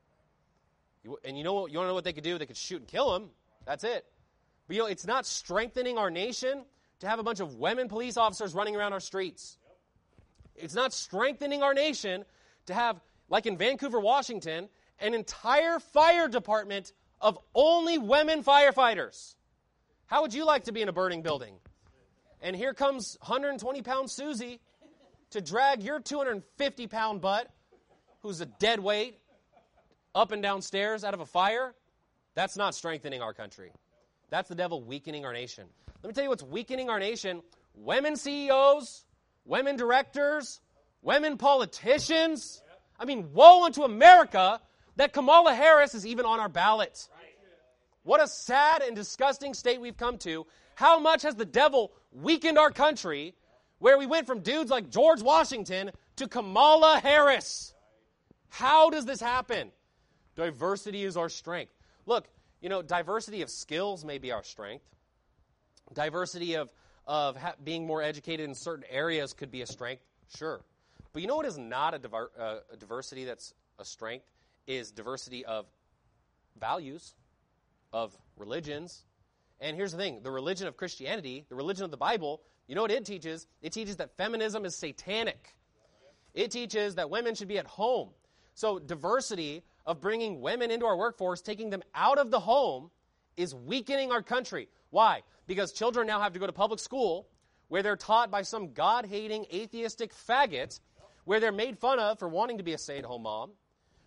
And you want to know what they could do? They could shoot and kill him. That's it. But it's not strengthening our nation to have a bunch of women police officers running around our streets. It's not strengthening our nation to have, like in Vancouver, Washington, an entire fire department of only women firefighters. How would you like to be in a burning building? And here comes 120-pound Susie to drag your 250-pound butt, who's a dead weight, up and down stairs out of a fire. That's not strengthening our country. That's the devil weakening our nation. Let me tell you what's weakening our nation. Women CEOs, women directors, women politicians. I mean, woe unto America that Kamala Harris is even on our ballot. What a sad and disgusting state we've come to. How much has the devil weakened our country where we went from dudes like George Washington to Kamala Harris? How does this happen? Diversity is our strength. Look, diversity of skills may be our strength. Diversity of being more educated in certain areas could be a strength, sure. But you know what is not a diversity that's a strength? Is diversity of values, of religions. And here's the thing, the religion of Christianity, the religion of the Bible, you know what it teaches? It teaches that feminism is satanic. It teaches that women should be at home. So diversity of bringing women into our workforce, taking them out of the home, is weakening our country. Why? Because children now have to go to public school where they're taught by some God-hating, atheistic faggot, where they're made fun of for wanting to be a stay-at-home mom,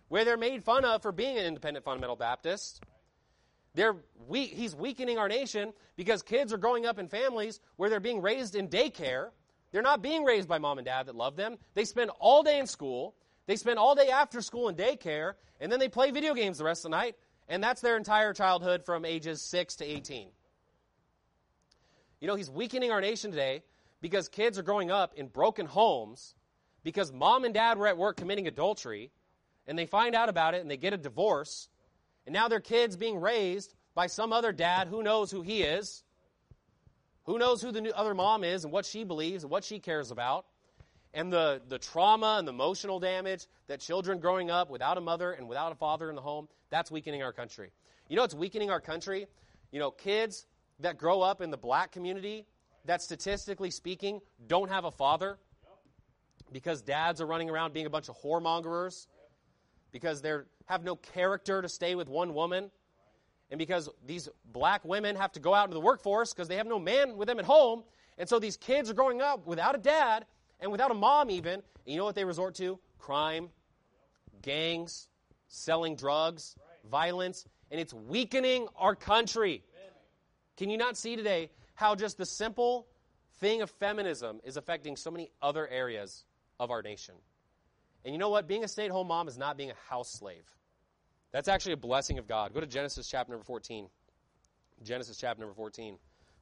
where they're made fun of for being an independent fundamental Baptist. He's weakening our nation because kids are growing up in families where they're being raised in daycare. They're not being raised by mom and dad that love them. They spend all day in school. They spend all day after school in daycare, and then they play video games the rest of the night, and that's their entire childhood from ages 6 to 18. You know, he's weakening our nation today because kids are growing up in broken homes because mom and dad were at work committing adultery, and they find out about it, and they get a divorce, and now their kid's being raised by some other dad who knows who he is, who knows who the other mom is and what she believes and what she cares about. And the trauma and the emotional damage that children growing up without a mother and without a father in the home, that's weakening our country. You know what's weakening our country? You know, kids that grow up in the black community that statistically speaking don't have a father because dads are running around being a bunch of whoremongers, because they have no character to stay with one woman, and because these black women have to go out into the workforce because they have no man with them at home, and so these kids are growing up without a dad and without a mom even, and you know what they resort to? Crime, gangs, selling drugs, violence, and it's weakening our country. Can you not see today how just the simple thing of feminism is affecting so many other areas of our nation? And you know what? Being a stay-at-home mom is not being a house slave. That's actually a blessing of God. Go to Genesis chapter number 14. Genesis chapter number 14.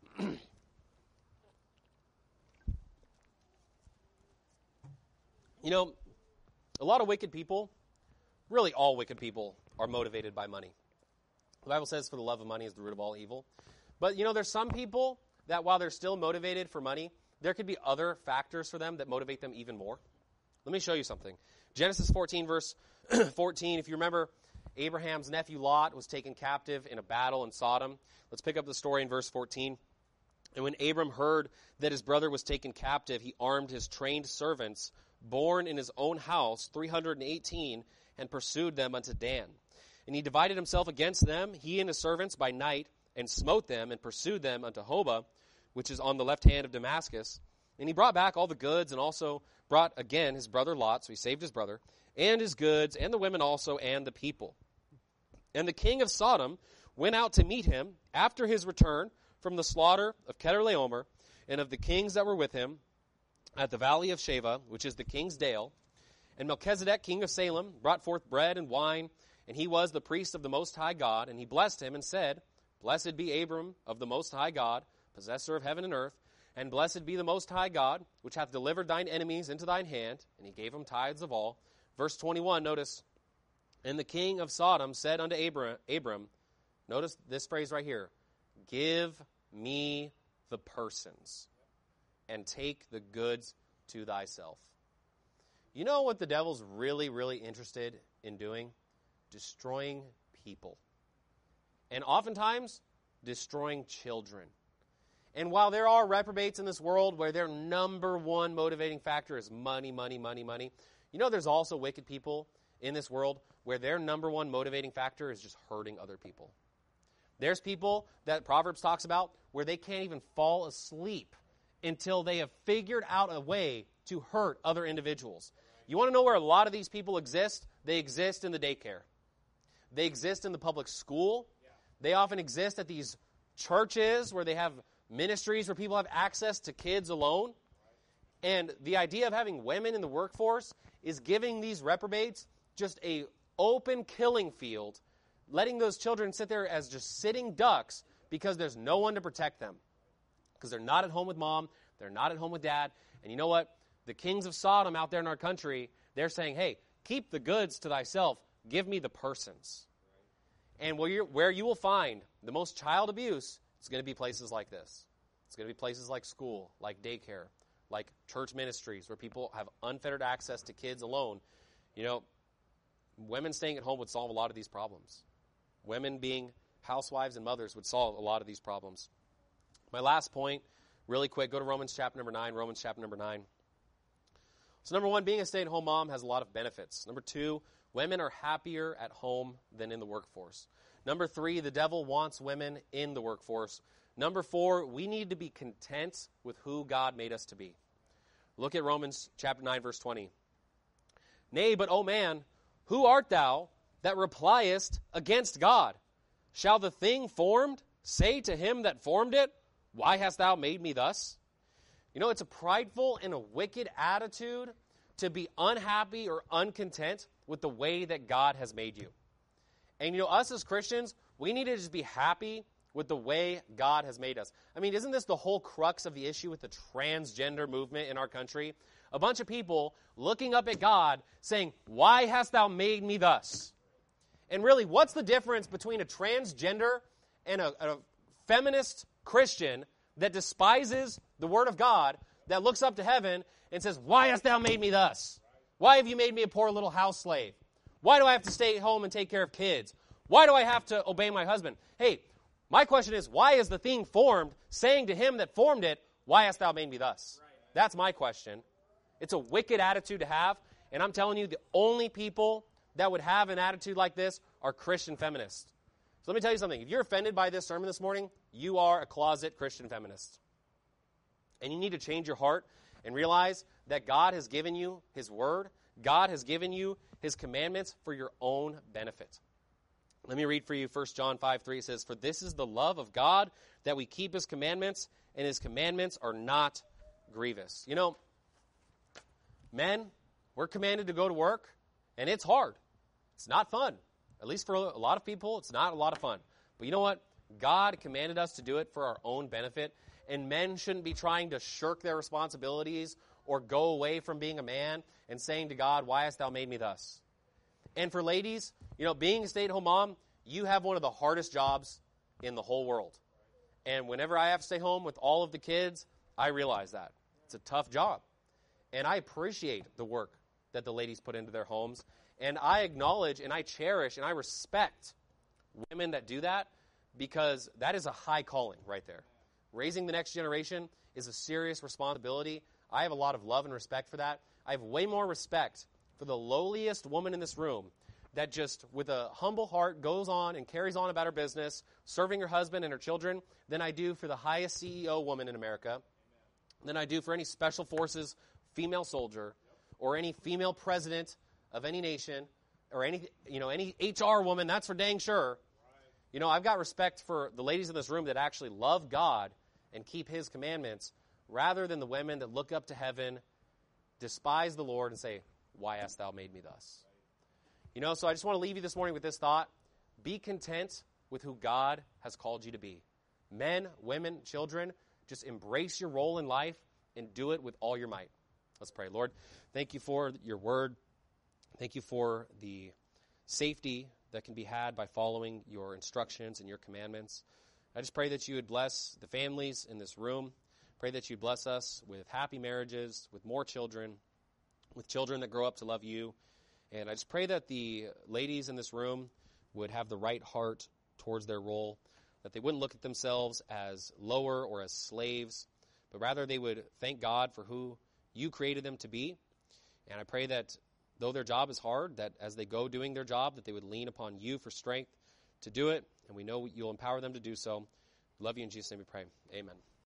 You know, a lot of wicked people, really all wicked people, are motivated by money. The Bible says, for the love of money is the root of all evil. But, you know, there's some people that while they're still motivated for money, there could be other factors for them that motivate them even more. Let me show you something. Genesis 14, verse 14, if you remember, Abraham's nephew Lot was taken captive in a battle in Sodom. Let's pick up the story in verse 14. And when Abram heard that his brother was taken captive, he armed his trained servants, born in his own house, 318, and pursued them unto Dan. And he divided himself against them, he and his servants, by night, and smote them, and pursued them unto Hobah, which is on the left hand of Damascus. And he brought back all the goods, and also brought again his brother Lot, so he saved his brother, and his goods, and the women also, and the people. And the king of Sodom went out to meet him after his return from the slaughter of Chedorlaomer, and of the kings that were with him, at the valley of Sheva, which is the king's dale. And Melchizedek, king of Salem, brought forth bread and wine, and he was the priest of the Most High God. And he blessed him and said, Blessed be Abram of the Most High God, possessor of heaven and earth, and blessed be the Most High God, which hath delivered thine enemies into thine hand. And he gave him tithes of all. Verse 21, notice, And the king of Sodom said unto Abram, notice this phrase right here, Give me the persons, and take the goods to thyself. You know what the devil's really, really interested in doing? Destroying people. And oftentimes, destroying children. And while there are reprobates in this world where their number one motivating factor is money, money, money, money, you know there's also wicked people in this world where their number one motivating factor is just hurting other people. There's people that Proverbs talks about where they can't even fall asleep until they have figured out a way to hurt other individuals. You want to know where a lot of these people exist? They exist in the daycare. They exist in the public school. They often exist at these churches where they have ministries where people have access to kids alone. And the idea of having women in the workforce is giving these reprobates just a open killing field, letting those children sit there as just sitting ducks because there's no one to protect them. Because they're not at home with mom, they're not at home with dad. And you know what? The kings of Sodom out there in our country, they're saying, hey, keep the goods to thyself. Give me the persons. And where you will find the most child abuse, it's going to be places like this. It's going to be places like school, like daycare, like church ministries where people have unfettered access to kids alone. You know, women staying at home would solve a lot of these problems. Women being housewives and mothers would solve a lot of these problems. My last point, really quick, go to Romans chapter number 9. Romans chapter number 9. So number one, being a stay-at-home mom has a lot of benefits. Number two, women are happier at home than in the workforce. Number three, the devil wants women in the workforce. Number four, we need to be content with who God made us to be. Look at Romans chapter 9, verse 20. Nay, but, O man, Who art thou that repliest against God? Shall the thing formed say to him that formed it, why hast thou made me thus? You know, it's a prideful and a wicked attitude to be unhappy or uncontent with the way that God has made you. And you know, us as Christians, we need to just be happy with the way God has made us. I mean, isn't this the whole crux of the issue with the transgender movement in our country? A bunch of people looking up at God saying, why hast thou made me thus? And really, what's the difference between a transgender and a feminist Christian that despises the Word of God, that looks up to heaven and says, why hast thou made me thus? Why have you made me a poor little house slave? Why do I have to stay at home and take care of kids? Why do I have to obey my husband? Hey, my question is, why is the thing formed saying to him that formed it, why hast thou made me thus? That's my question. It's a wicked attitude to have, and I'm telling you, the only people that would have an attitude like this are Christian feminists. So let me tell you something. If you're offended by this sermon this morning, you are a closet Christian feminist. And you need to change your heart and realize that God has given you His Word. God has given you His commandments for your own benefit. Let me read for you 1 John 5:3. It says, for this is the love of God, that we keep His commandments, and His commandments are not grievous. You know, men, we're commanded to go to work, and it's hard. It's not fun. At least for a lot of people, it's not a lot of fun. But you know what? God commanded us to do it for our own benefit, and men shouldn't be trying to shirk their responsibilities or go away from being a man and saying to God, why hast thou made me thus? And for ladies, you know, being a stay-at-home mom, you have one of the hardest jobs in the whole world. And whenever I have to stay home with all of the kids, I realize that. It's a tough job. And I appreciate the work that the ladies put into their homes. And I acknowledge and I cherish and I respect women that do that, because that is a high calling right there. Raising the next generation is a serious responsibility. I have a lot of love and respect for that. I have way more respect for the lowliest woman in this room that just, with a humble heart, goes on and carries on about her business, serving her husband and her children, than I do for the highest CEO woman in America, than I do for any special forces female soldier, or any female president of any nation, or any HR woman. That's for dang sure. You know, I've got respect for the ladies in this room that actually love God and keep His commandments, rather than the women that look up to heaven, despise the Lord, and say, why hast thou made me thus? You know, so I just want to leave you this morning with this thought. Be content with who God has called you to be. Men, women, children, just embrace your role in life and do it with all your might. Let's pray. Lord, thank you for your word. Thank you for the safety that can be had by following your instructions and your commandments. I just pray that you would bless the families in this room. Pray that you bless us with happy marriages, with more children, with children that grow up to love you. And I just pray that the ladies in this room would have the right heart towards their role, that they wouldn't look at themselves as lower or as slaves, but rather they would thank God for who you created them to be. And I pray that though their job is hard, that as they go doing their job, that they would lean upon you for strength to do it. And we know you'll empower them to do so. We love you in Jesus' name we pray. Amen.